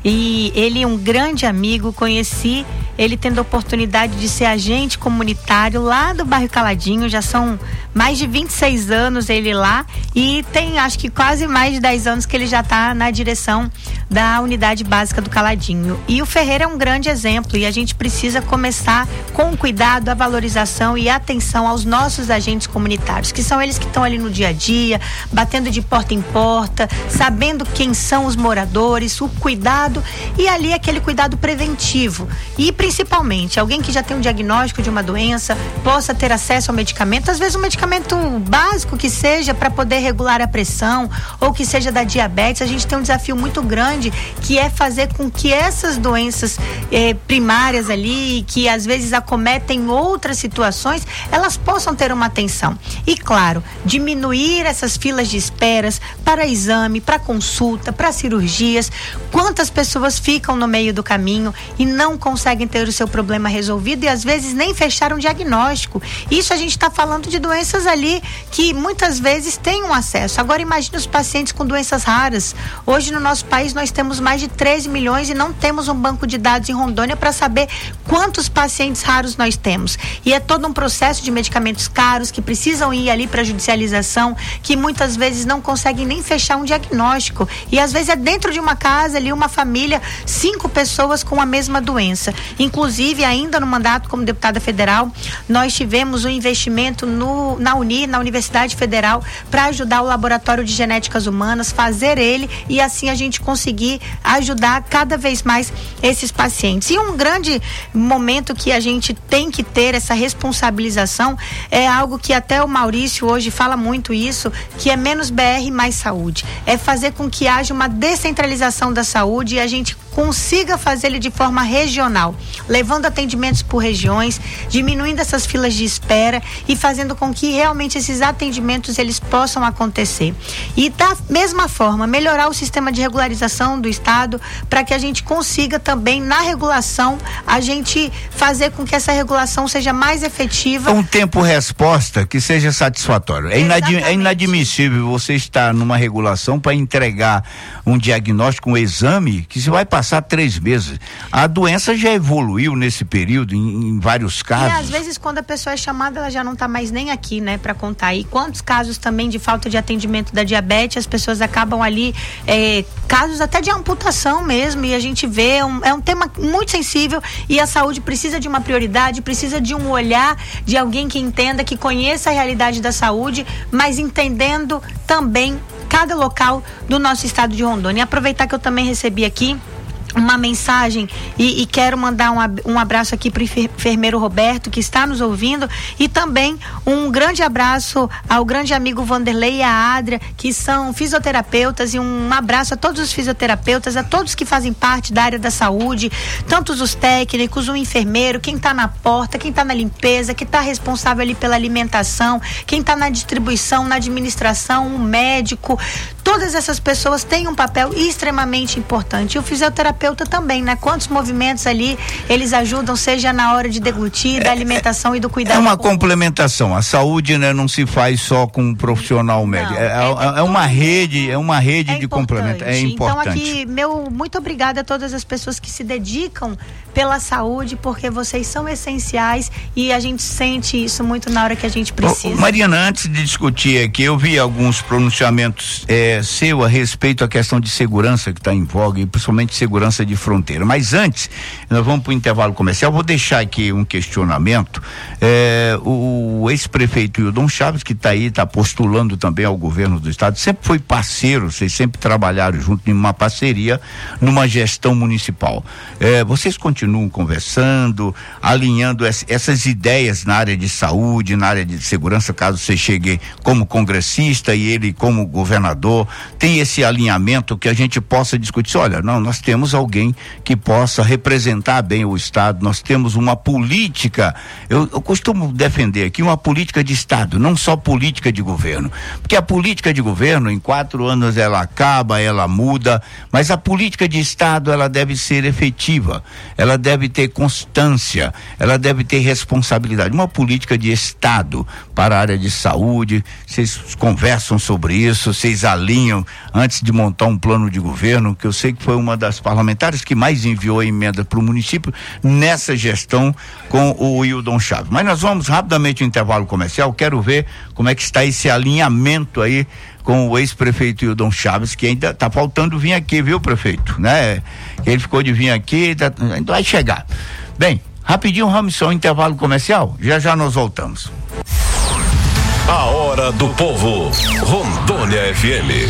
e ele é um grande amigo. Conheci ele tendo a oportunidade de ser agente comunitário lá do bairro Caladinho. Já são mais de vinte e seis anos ele lá e tem acho que quase mais de dez anos que ele já está na direção da unidade básica do Caladinho. E o Ferreira é um grande exemplo e a gente precisa começar com o cuidado, a valorização e a atenção aos nossos agentes comunitários, que são eles que estão ali no dia a dia, batendo de porta em porta, sabendo quem são os moradores, o cuidado e ali aquele cuidado preventivo. E principalmente, alguém que já tem um diagnóstico de uma doença, possa ter acesso ao medicamento, às vezes um medicamento básico que seja para poder regular a pressão ou que seja da diabetes. A gente tem um desafio muito grande que é fazer com que essas doenças eh, primárias ali, que às vezes acometem outras situações, elas possam ter uma atenção. E claro, diminuir essas filas de esperas para exame, para consulta, para cirurgias. Quantas pessoas ficam no meio do caminho e não conseguem ter o seu problema resolvido e às vezes nem fecharam um diagnóstico. Isso a gente está falando de doenças ali que muitas vezes têm um acesso. Agora imagine os pacientes com doenças raras. Hoje no nosso país nós temos mais de treze milhões e não temos um banco de dados em Rondônia para saber quantos pacientes raros nós temos. E é todo um processo de medicamentos caros que precisam ir ali para a judicialização, que muitas vezes não conseguem nem fechar um diagnóstico. E às vezes é dentro de uma casa ali, uma família, cinco pessoas com a mesma doença. Inclusive, ainda no mandato como deputada federal, nós tivemos um investimento no, na Uni, na Universidade Federal, para ajudar o Laboratório de Genéticas Humanas, fazer ele e assim a gente conseguir ajudar cada vez mais esses pacientes. E um grande momento que a gente tem que ter essa responsabilização é algo que até o Maurício hoje fala muito isso, que é menos B R, mais saúde. É fazer com que haja uma descentralização da saúde e a gente consiga fazer ele de forma regional, levando atendimentos por regiões, diminuindo essas filas de espera e fazendo com que realmente esses atendimentos eles possam acontecer. E da mesma forma, melhorar o sistema de regularização do Estado para que a gente consiga também na regulação, a gente fazer com que essa regulação seja mais efetiva. Um tempo-resposta que seja satisfatório. É, inad- é inadmissível você estar numa regulação para entregar um diagnóstico, um exame que se vai passar três meses. A doença já evoluiu nesse período em, em vários casos. E às vezes quando a pessoa é chamada, ela já não está mais nem aqui, né, para contar. E quantos casos também de falta de atendimento da diabetes, as pessoas acabam ali, é, casos até de amputação mesmo, e a gente vê, um, é um tema muito sensível e a saúde precisa de uma prioridade, precisa de um olhar de alguém que entenda, que conheça a realidade da saúde, mas entendendo também cada local do nosso estado de Rondônia. E aproveitar que eu também recebi aqui uma mensagem e, e quero mandar um, um abraço aqui para o enfermeiro Roberto, que está nos ouvindo, e também um grande abraço ao grande amigo Vanderlei e a Adria, que são fisioterapeutas, e um abraço a todos os fisioterapeutas, a todos que fazem parte da área da saúde, tantos os técnicos, o enfermeiro, quem está na porta, quem está na limpeza, quem está responsável ali pela alimentação, quem está na distribuição, na administração, o médico. Todas essas pessoas têm um papel extremamente importante. E o fisioterapeuta também, né? Quantos movimentos ali eles ajudam, seja na hora de deglutir, da alimentação é, e do cuidado. É uma complementação. A saúde, né, não se faz só com um profissional médico. Não, é, é, é uma rede, é uma rede é de complemento. É importante. Então aqui, meu muito obrigada a todas as pessoas que se dedicam pela saúde, porque vocês são essenciais e a gente sente isso muito na hora que a gente precisa. Ô, Mariana, antes de discutir aqui, eu vi alguns pronunciamentos é, seu a respeito à questão de segurança que está em voga, e principalmente segurança de fronteira. Mas antes, nós vamos para o intervalo comercial. Vou deixar aqui um questionamento. É, o, o ex-prefeito Hildon Chaves, que está aí, está postulando também ao governo do estado, sempre foi parceiro, vocês sempre trabalharam junto em uma parceria, numa gestão municipal. É, vocês continuam conversando, alinhando ess, essas ideias na área de saúde, na área de segurança, caso você chegue como congressista e ele como governador, tem esse alinhamento que a gente possa discutir. Olha, não, nós temos alguém que possa representar bem o Estado. Nós temos uma política, eu, eu costumo defender aqui uma política de Estado, não só política de governo, porque a política de governo em quatro anos ela acaba, ela muda, mas a política de Estado ela deve ser efetiva, ela deve ter constância, ela deve ter responsabilidade. Uma política de Estado para a área de saúde, vocês conversam sobre isso, vocês alinham antes de montar um plano de governo, que eu sei que foi uma das parlamentares que mais enviou a emenda para o município nessa gestão com o Wildon Chaves. Mas nós vamos rapidamente ao intervalo comercial, quero ver como é que está esse alinhamento aí com o ex-prefeito Wildon Chaves, que ainda está faltando vir aqui, viu, prefeito, né? Ele ficou de vir aqui, tá, ainda vai chegar. Bem, rapidinho, Ramson, intervalo comercial, já já nós voltamos. A hora do povo, Rondônia F M.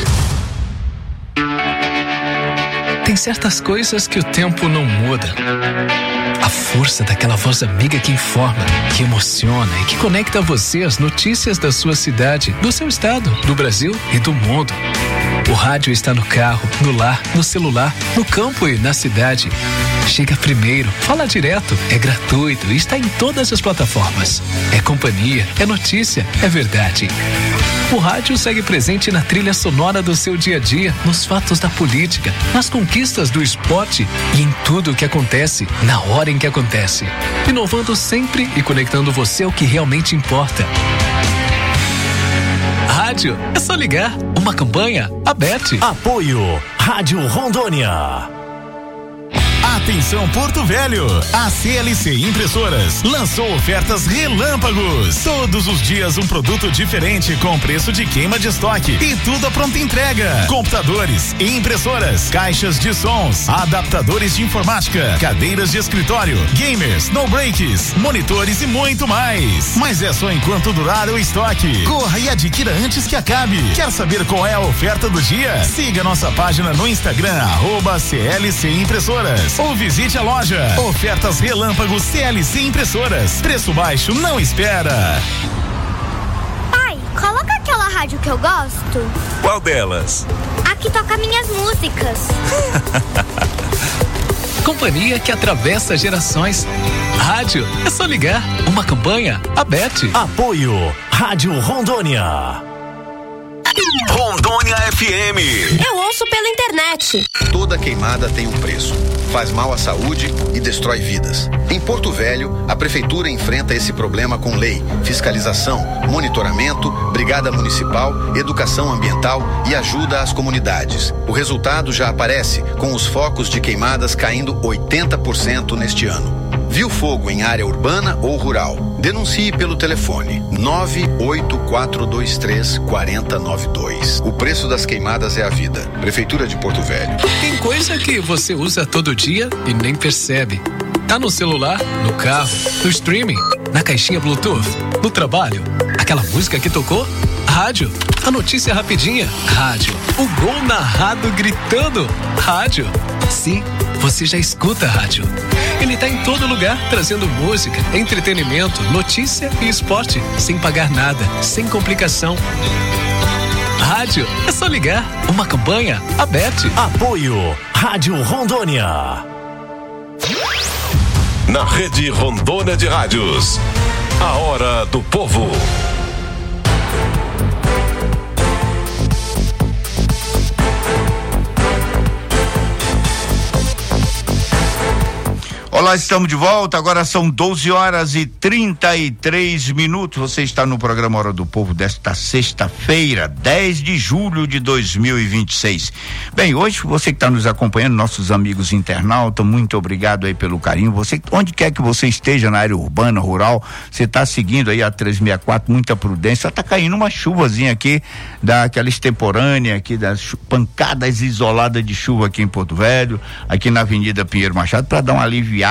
Tem certas coisas que o tempo não muda. A força daquela voz amiga que informa, que emociona e que conecta você às notícias da sua cidade, do seu estado, do Brasil e do mundo. O rádio está no carro, no lar, no celular, no campo e na cidade. Chega primeiro, fala direto, é gratuito e está em todas as plataformas. É companhia, é notícia, é verdade. O rádio segue presente na trilha sonora do seu dia a dia, nos fatos da política, nas conquistas do esporte e em tudo o que acontece, na hora em que acontece. Inovando sempre e conectando você ao que realmente importa. Rádio, é só ligar. Uma campanha, a Bet. Apoio, Rádio Rondônia. Atenção Porto Velho, a C L C Impressoras lançou ofertas relâmpagos. Todos os dias um produto diferente com preço de queima de estoque e tudo a pronta entrega. Computadores, impressoras, caixas de sons, adaptadores de informática, cadeiras de escritório, gamers, no breaks, monitores e muito mais. Mas é só enquanto durar o estoque. Corra e adquira antes que acabe. Quer saber qual é a oferta do dia? Siga nossa página no Instagram, arroba C L C Impressoras. Ou visite a loja. Ofertas relâmpagos C L C Impressoras. Preço baixo não espera. Pai, coloca aquela rádio que eu gosto. Qual delas? A que toca minhas músicas. Companhia que atravessa gerações. Rádio, é só ligar. Uma campanha, a Bet. Apoio, Rádio Rondônia. Rondônia F M. Eu ouço pela internet. Toda queimada tem um preço. Faz mal à saúde e destrói vidas. Em Porto Velho, a prefeitura enfrenta esse problema com lei, fiscalização, monitoramento, brigada municipal, educação ambiental e ajuda às comunidades. O resultado já aparece, com os focos de queimadas caindo oitenta por cento neste ano. Viu fogo em área urbana ou rural? Denuncie pelo telefone nove oito quatro dois três quatro zero nove dois. O preço das queimadas é a vida. Prefeitura de Porto Velho. Tem coisa que você usa todo dia e nem percebe. Tá no celular, no carro, no streaming, na caixinha Bluetooth, no trabalho. Aquela música que tocou? Rádio. A notícia rapidinha? Rádio. O gol narrado gritando? Rádio. Sim, você já escuta rádio. Ele tá em todo lugar, trazendo música, entretenimento, notícia e esporte, sem pagar nada, sem complicação. Rádio, é só ligar. Uma campanha, a Bet. Apoio, Rádio Rondônia. Na Rede Rondônia de Rádios, a hora do povo. Olá, estamos de volta, agora são doze horas e trinta e três minutos, você está no programa Hora do Povo desta sexta-feira, dez de julho de dois mil e vinte e seis. Bem, hoje você que está nos acompanhando, nossos amigos internautas, muito obrigado aí pelo carinho, você, onde quer que você esteja na área urbana, rural, você está seguindo aí a trezentos e sessenta e quatro, muita prudência, está caindo uma chuvazinha aqui, daquela extemporânea aqui, das pancadas isoladas de chuva aqui em Porto Velho, aqui na Avenida Pinheiro Machado, para dar uma aliviada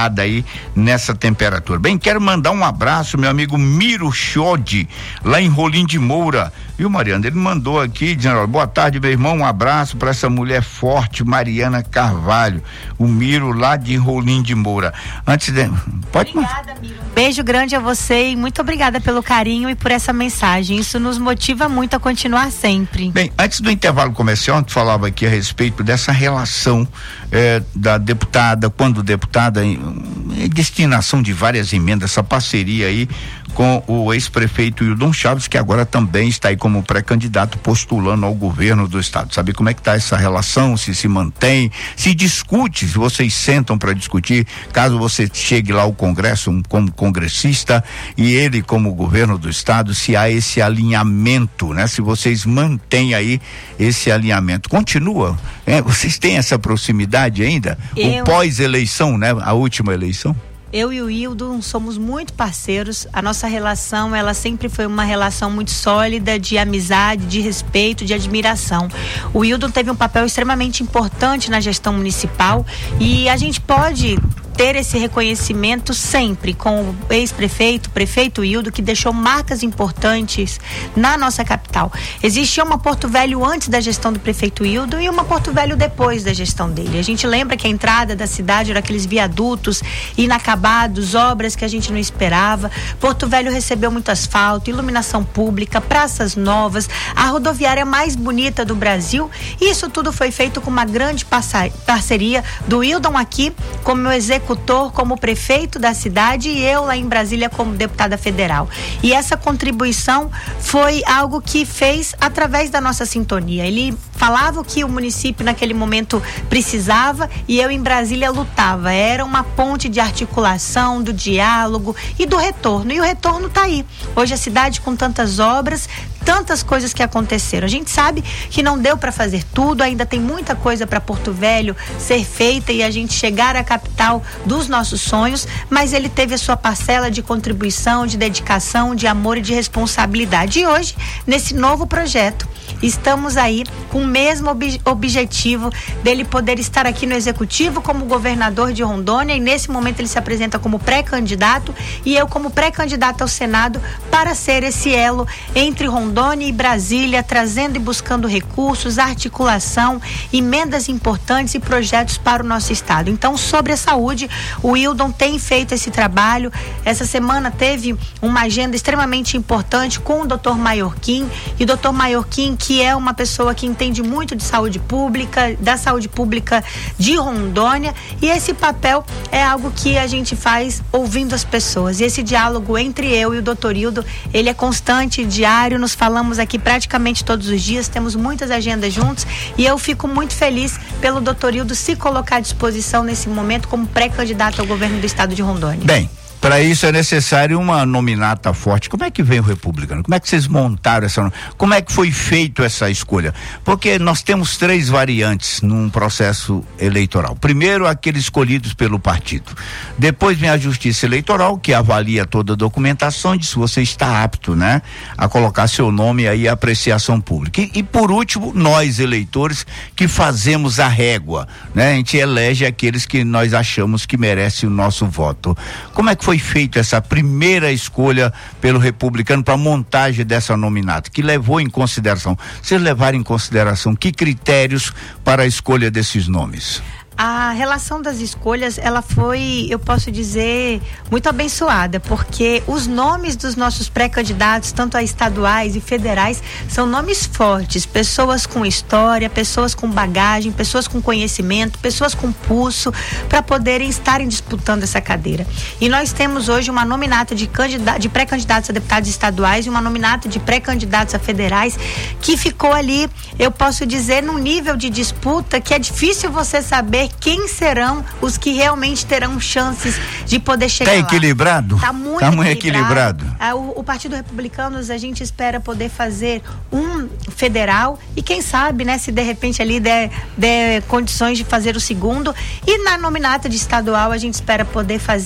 variada aí nessa temperatura. Bem, quero mandar um abraço, meu amigo Miro Chode, lá em Rolim de Moura. Viu, Mariana? Ele mandou aqui dizendo: ó, boa tarde, meu irmão, um abraço para essa mulher forte, Mariana Carvalho. O Miro lá de Rolim de Moura. Antes de... Pode Obrigada, Miro. Beijo grande a você e muito obrigada pelo carinho e por essa mensagem. Isso nos motiva muito a continuar sempre. Bem, antes do intervalo comercial, a gente falava aqui a respeito dessa relação eh, da deputada, quando deputada, em, em destinação de várias emendas, essa parceria aí com o ex-prefeito Hildon Chaves, que agora também está aí como pré-candidato postulando ao governo do estado. Sabe como é que está essa relação, se se mantém, se discute, se vocês sentam para discutir, caso você chegue lá ao Congresso um, como congressista e ele como governo do estado, se há esse alinhamento, né? Se vocês mantêm aí esse alinhamento. Continua? É, vocês têm essa proximidade ainda? Eu... O pós-eleição, né? A última eleição? Eu e o Hildon somos muito parceiros. A nossa relação, ela sempre foi uma relação muito sólida, de amizade, de respeito, de admiração. O Hildon teve um papel extremamente importante na gestão municipal e a gente pode ter esse reconhecimento sempre com o ex-prefeito, prefeito Hildon, que deixou marcas importantes na nossa capital. Existia uma Porto Velho antes da gestão do prefeito Hildon e uma Porto Velho depois da gestão dele. A gente lembra que a entrada da cidade era aqueles viadutos inacabados, obras que a gente não esperava. Porto Velho recebeu muito asfalto, iluminação pública, praças novas, a rodoviária mais bonita do Brasil, e isso tudo foi feito com uma grande parceria do Hildon aqui como executivo, como prefeito da cidade, e eu lá em Brasília como deputada federal. E essa contribuição foi algo que fez através da nossa sintonia. Ele falava o que o município naquele momento precisava e eu em Brasília lutava. Era uma ponte de articulação, do diálogo e do retorno. E o retorno está aí. Hoje a cidade com tantas obras, tantas coisas que aconteceram. A gente sabe que não deu para fazer tudo, ainda tem muita coisa para Porto Velho ser feita e a gente chegar à capital dos nossos sonhos, mas ele teve a sua parcela de contribuição, de dedicação, de amor e de responsabilidade. E hoje, nesse novo projeto, estamos aí com o mesmo ob- objetivo dele poder estar aqui no executivo como governador de Rondônia, e nesse momento ele se apresenta como pré-candidato e eu como pré-candidata ao Senado para ser esse elo entre Rondônia e Brasília, trazendo e buscando recursos, articulação, emendas importantes e projetos para o nosso estado. Então, sobre a saúde, o Hildon tem feito esse trabalho. Essa semana teve uma agenda extremamente importante com o doutor Maiorquim, e o doutor Maiorquim, que é uma pessoa que entende muito de saúde pública, da saúde pública de Rondônia, e esse papel é algo que a gente faz ouvindo as pessoas, e esse diálogo entre eu e o doutor Hildon, ele é constante, diário, nos falamos aqui praticamente todos os dias, temos muitas agendas juntos, e eu fico muito feliz pelo doutor Hildon se colocar à disposição nesse momento como pré-candidato ao governo do estado de Rondônia. Bem, para isso é necessário uma nominata forte. Como é que vem o republicano? Como é que vocês montaram essa? Como é que foi feito essa escolha? Porque nós temos três variantes num processo eleitoral. Primeiro, aqueles escolhidos pelo partido. Depois vem a Justiça Eleitoral, que avalia toda a documentação, diz se você está apto, né, a colocar seu nome aí à apreciação pública. E, e por último, nós eleitores que fazemos a régua, né? A gente elege aqueles que nós achamos que merecem o nosso voto. Como é que foi Foi feita essa primeira escolha pelo republicano para a montagem dessa nominata, que levou em consideração, vocês levaram em consideração que critérios para a escolha desses nomes? A relação das escolhas, ela foi, eu posso dizer, muito abençoada, porque os nomes dos nossos pré-candidatos, tanto a estaduais e federais, são nomes fortes, pessoas com história, pessoas com bagagem, pessoas com conhecimento, pessoas com pulso, para poderem estarem disputando essa cadeira. E nós temos hoje uma nominata de, candida- de pré-candidatos a deputados estaduais e uma nominata de pré-candidatos a federais, que ficou ali, eu posso dizer, num nível de disputa que é difícil você saber quem serão os que realmente terão chances de poder chegar tá lá. Equilibrado? Tá muito, tá muito equilibrado. equilibrado. Ah, o, o Partido Republicanos, a gente espera poder fazer um federal e quem sabe, né, se de repente ali der, der condições de fazer o segundo, e na nominata de estadual a gente espera poder fazer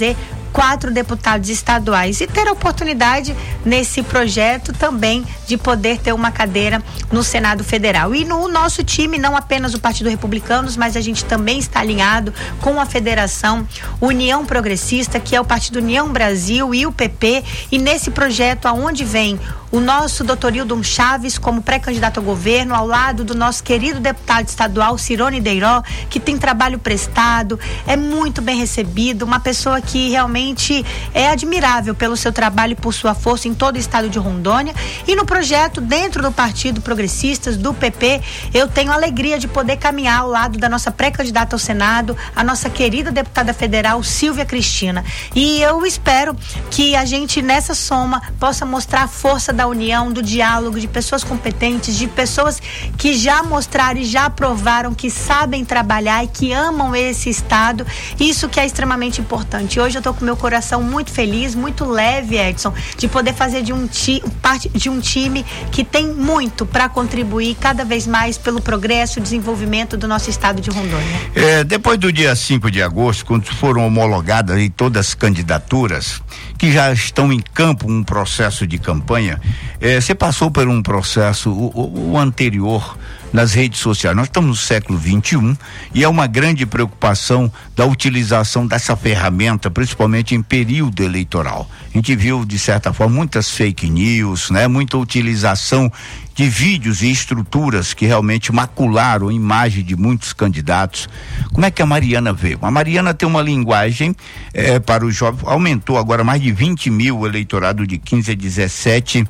quatro deputados estaduais e ter a oportunidade nesse projeto também de poder ter uma cadeira no Senado Federal. E no nosso time, não apenas o Partido Republicanos, mas a gente também está alinhado com a Federação União Progressista, que é o Partido União Brasil, e o P P, e nesse projeto aonde vem o nosso doutor Hildon Chaves como pré-candidato ao governo, ao lado do nosso querido deputado estadual Cirone Deiró, que tem trabalho prestado, é muito bem recebido, uma pessoa que realmente é admirável pelo seu trabalho e por sua força em todo o estado de Rondônia. E no projeto, dentro do Partido Progressistas, do P P, eu tenho a alegria de poder caminhar ao lado da nossa pré-candidata ao Senado, a nossa querida deputada federal Silvia Cristina. E eu espero que a gente, nessa soma, possa mostrar a força da união, do diálogo, de pessoas competentes, de pessoas que já mostraram e já provaram que sabem trabalhar e que amam esse estado. Isso que é extremamente importante. Hoje eu tô com meu coração muito feliz, muito leve, Edson, de poder fazer de um, ti, parte de um time que tem muito para contribuir cada vez mais pelo progresso e desenvolvimento do nosso estado de Rondônia. É, depois do dia cinco de agosto, quando foram homologadas aí todas as candidaturas que já estão em campo, um processo de campanha, é, você passou por um processo, o, o, o anterior, nas redes sociais. Nós estamos no século vinte e um e é uma grande preocupação da utilização dessa ferramenta, principalmente em período eleitoral. A gente viu, de certa forma, muitas fake news, né? Muita utilização de vídeos e estruturas que realmente macularam a imagem de muitos candidatos. Como é que a Mariana veio? A Mariana tem uma linguagem eh, para os jovens, aumentou agora mais de vinte mil o eleitorado de quinze a dezessete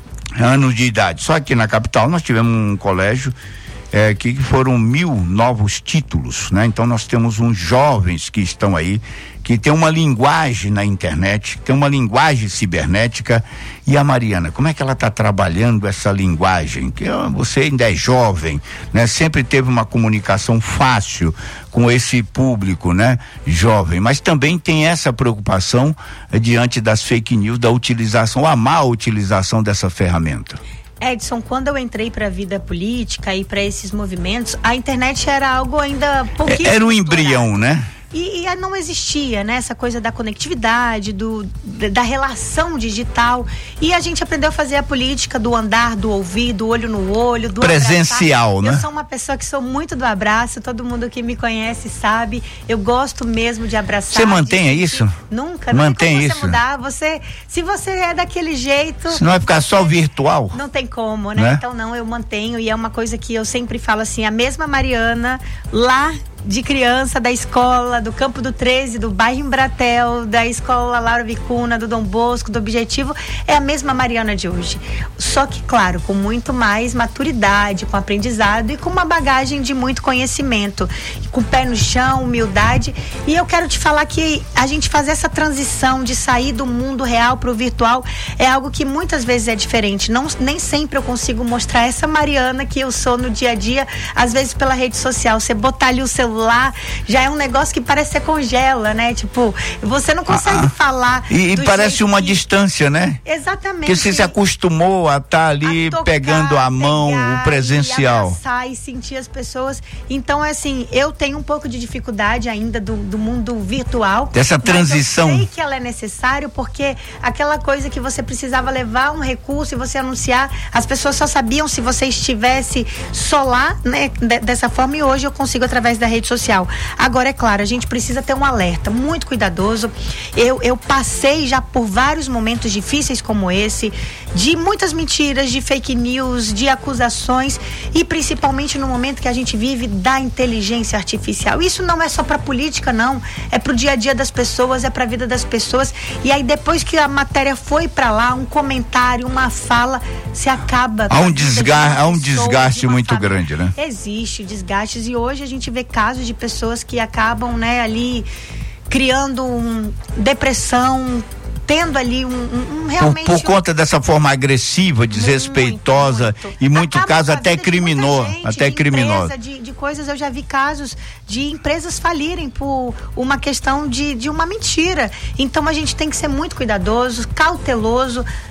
anos de idade. Só aqui na capital nós tivemos um colégio é, que foram mil novos títulos, né? Então nós temos uns jovens que estão aí, que tem uma linguagem na internet, tem uma linguagem cibernética. E a Mariana, como é que ela está trabalhando essa linguagem? Que você ainda é jovem, né? Sempre teve uma comunicação fácil com esse público, né? Jovem, mas também tem essa preocupação eh, diante das fake news, da utilização, a má utilização dessa ferramenta. Edson, quando eu entrei para a vida política e para esses movimentos, a internet era algo ainda pouquinho. Era um embrião, né? E, e não existia, né? Essa coisa da conectividade, do, da relação digital. E a gente aprendeu a fazer a política do andar, do ouvir, do olho no olho, do presencial, abraçar. né? Eu sou uma pessoa que sou muito do abraço, todo mundo que me conhece sabe. Eu gosto mesmo de abraçar. Você mantenha de... isso? Nunca, não mantém tem como isso. você mudar. Você, se você é daquele jeito... Se não vai ficar só virtual? Não tem como, né? né? Então não, eu mantenho, e é uma coisa que eu sempre falo assim, a mesma Mariana lá de criança, da escola, do Campo do treze, do bairro Embratel, da escola Laura Vicuna, do Dom Bosco, do Objetivo, é a mesma Mariana de hoje. Só que, claro, com muito mais maturidade, com aprendizado e com uma bagagem de muito conhecimento, com o pé no chão, humildade. E eu quero te falar que a gente fazer essa transição de sair do mundo real para o virtual é algo que muitas vezes é diferente. Não, nem sempre eu consigo mostrar essa Mariana que eu sou no dia a dia, às vezes pela rede social. Você botar ali o celular lá, já é um negócio que parece que você congela, né? Tipo, você não consegue ah, falar. E, e parece uma que... distância, né? Exatamente. Porque você se acostumou a estar tá ali a tocar, pegando a mão, o presencial. E abraçar e sentir as pessoas. Então, assim, eu tenho um pouco de dificuldade ainda do, do mundo virtual. Dessa transição. Eu sei que ela é necessária, porque aquela coisa que você precisava levar um recurso e você anunciar, as pessoas só sabiam se você estivesse só lá, né? D- dessa forma, e hoje eu consigo através da rede social. Agora, é claro, a gente precisa ter um alerta muito cuidadoso. Eu, eu passei já por vários momentos difíceis como esse, de muitas mentiras, de fake news, de acusações, e principalmente no momento que a gente vive da inteligência artificial. Isso não é só para política, não. É pro dia a dia das pessoas, é pra vida das pessoas. E aí, depois que a matéria foi para lá, um comentário, uma fala, se acaba. Há um desgaste, há um desgaste muito família. grande, né? Existe desgastes, e hoje a gente vê casos de pessoas que acabam, né, ali criando um, depressão, tendo ali um, um, um realmente... Por, por conta um, dessa forma agressiva, desrespeitosa, muito, muito. E muito Acaba caso até criminoso, até de criminoso. Empresa, de, de coisas, eu já vi casos de empresas falirem por uma questão de, de uma mentira. Então a gente tem que ser muito cuidadoso, cauteloso,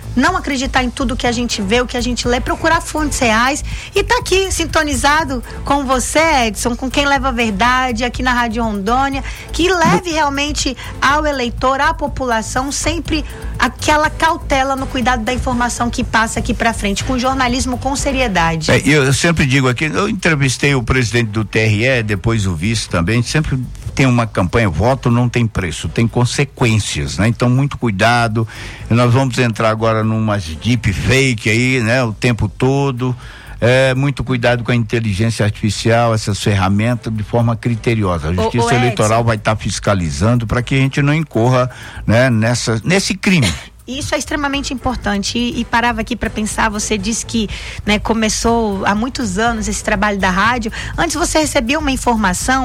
não acreditar em tudo que a gente vê, o que a gente lê, procurar fontes reais e tá aqui sintonizado com você, Edson, com quem leva a verdade aqui na Rádio Rondônia, que leve realmente ao eleitor, à população, sempre aquela cautela no cuidado da informação que passa aqui pra frente, com jornalismo com seriedade. É, eu sempre digo aqui, eu entrevistei o presidente do T R E, depois o vice também, sempre tem uma campanha, voto não tem preço, tem consequências, né? Então muito cuidado, nós vamos entrar agora numas deep fake aí, né? O tempo todo, é, muito cuidado com a inteligência artificial, essas ferramentas de forma criteriosa. A Justiça ô, ô, Eleitoral vai estar tá fiscalizando para que a gente não incorra, né, nessa, nesse crime. Isso é extremamente importante e, e parava aqui para pensar, você disse que, né, começou há muitos anos esse trabalho da rádio, antes você recebia uma informação